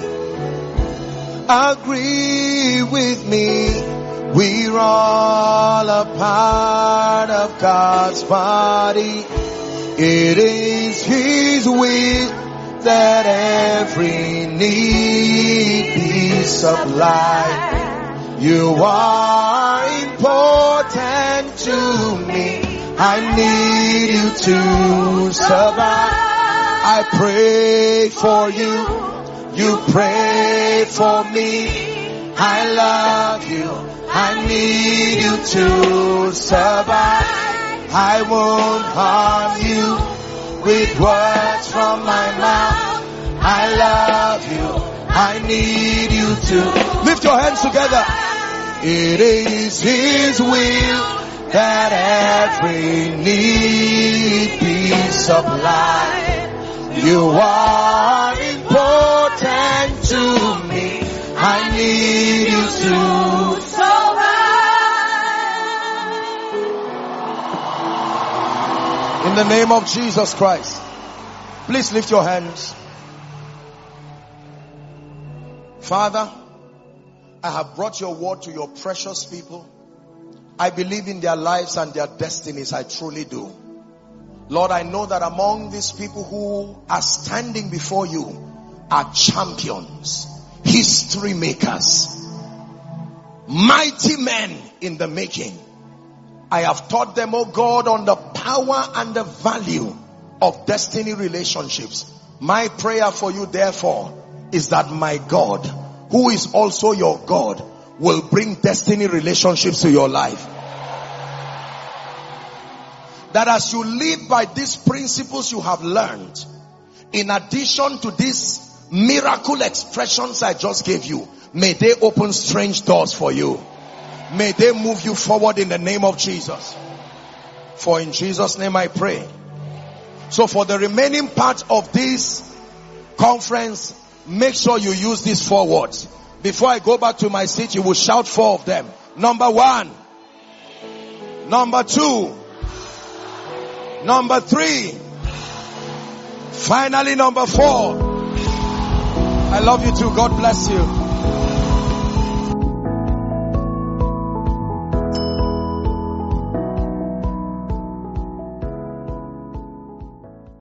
Agree with me. We're all a part of God's body. It is His will that every need be supplied. You are important to me. I need you to survive. I pray for you. You pray for me. I love you. I need you to survive. I won't harm you with words from my mouth. I love you. I need you to lift your hands together. It is His will that every need be supplied. You are important to me. I need you to survive. In the name of Jesus Christ, please lift your hands. Father, I have brought your word to your precious people. I believe in their lives and their destinies. I truly do. Lord, I know that among these people who are standing before you are champions, history makers, mighty men in the making. I have taught them, oh God, on the power and the value of destiny relationships. My prayer for you, therefore, is that my God, who is also your God, will bring destiny relationships to your life. That as you live by these principles you have learned, in addition to these miracle expressions I just gave you, may they open strange doors for you. May they move you forward in the name of Jesus. For in Jesus' name I pray. So for the remaining part of this conference, make sure you use these four words. Before I go back to my seat, you will shout four of them. Number one. Number two. Number three. Finally, number four. I love you too. God bless you.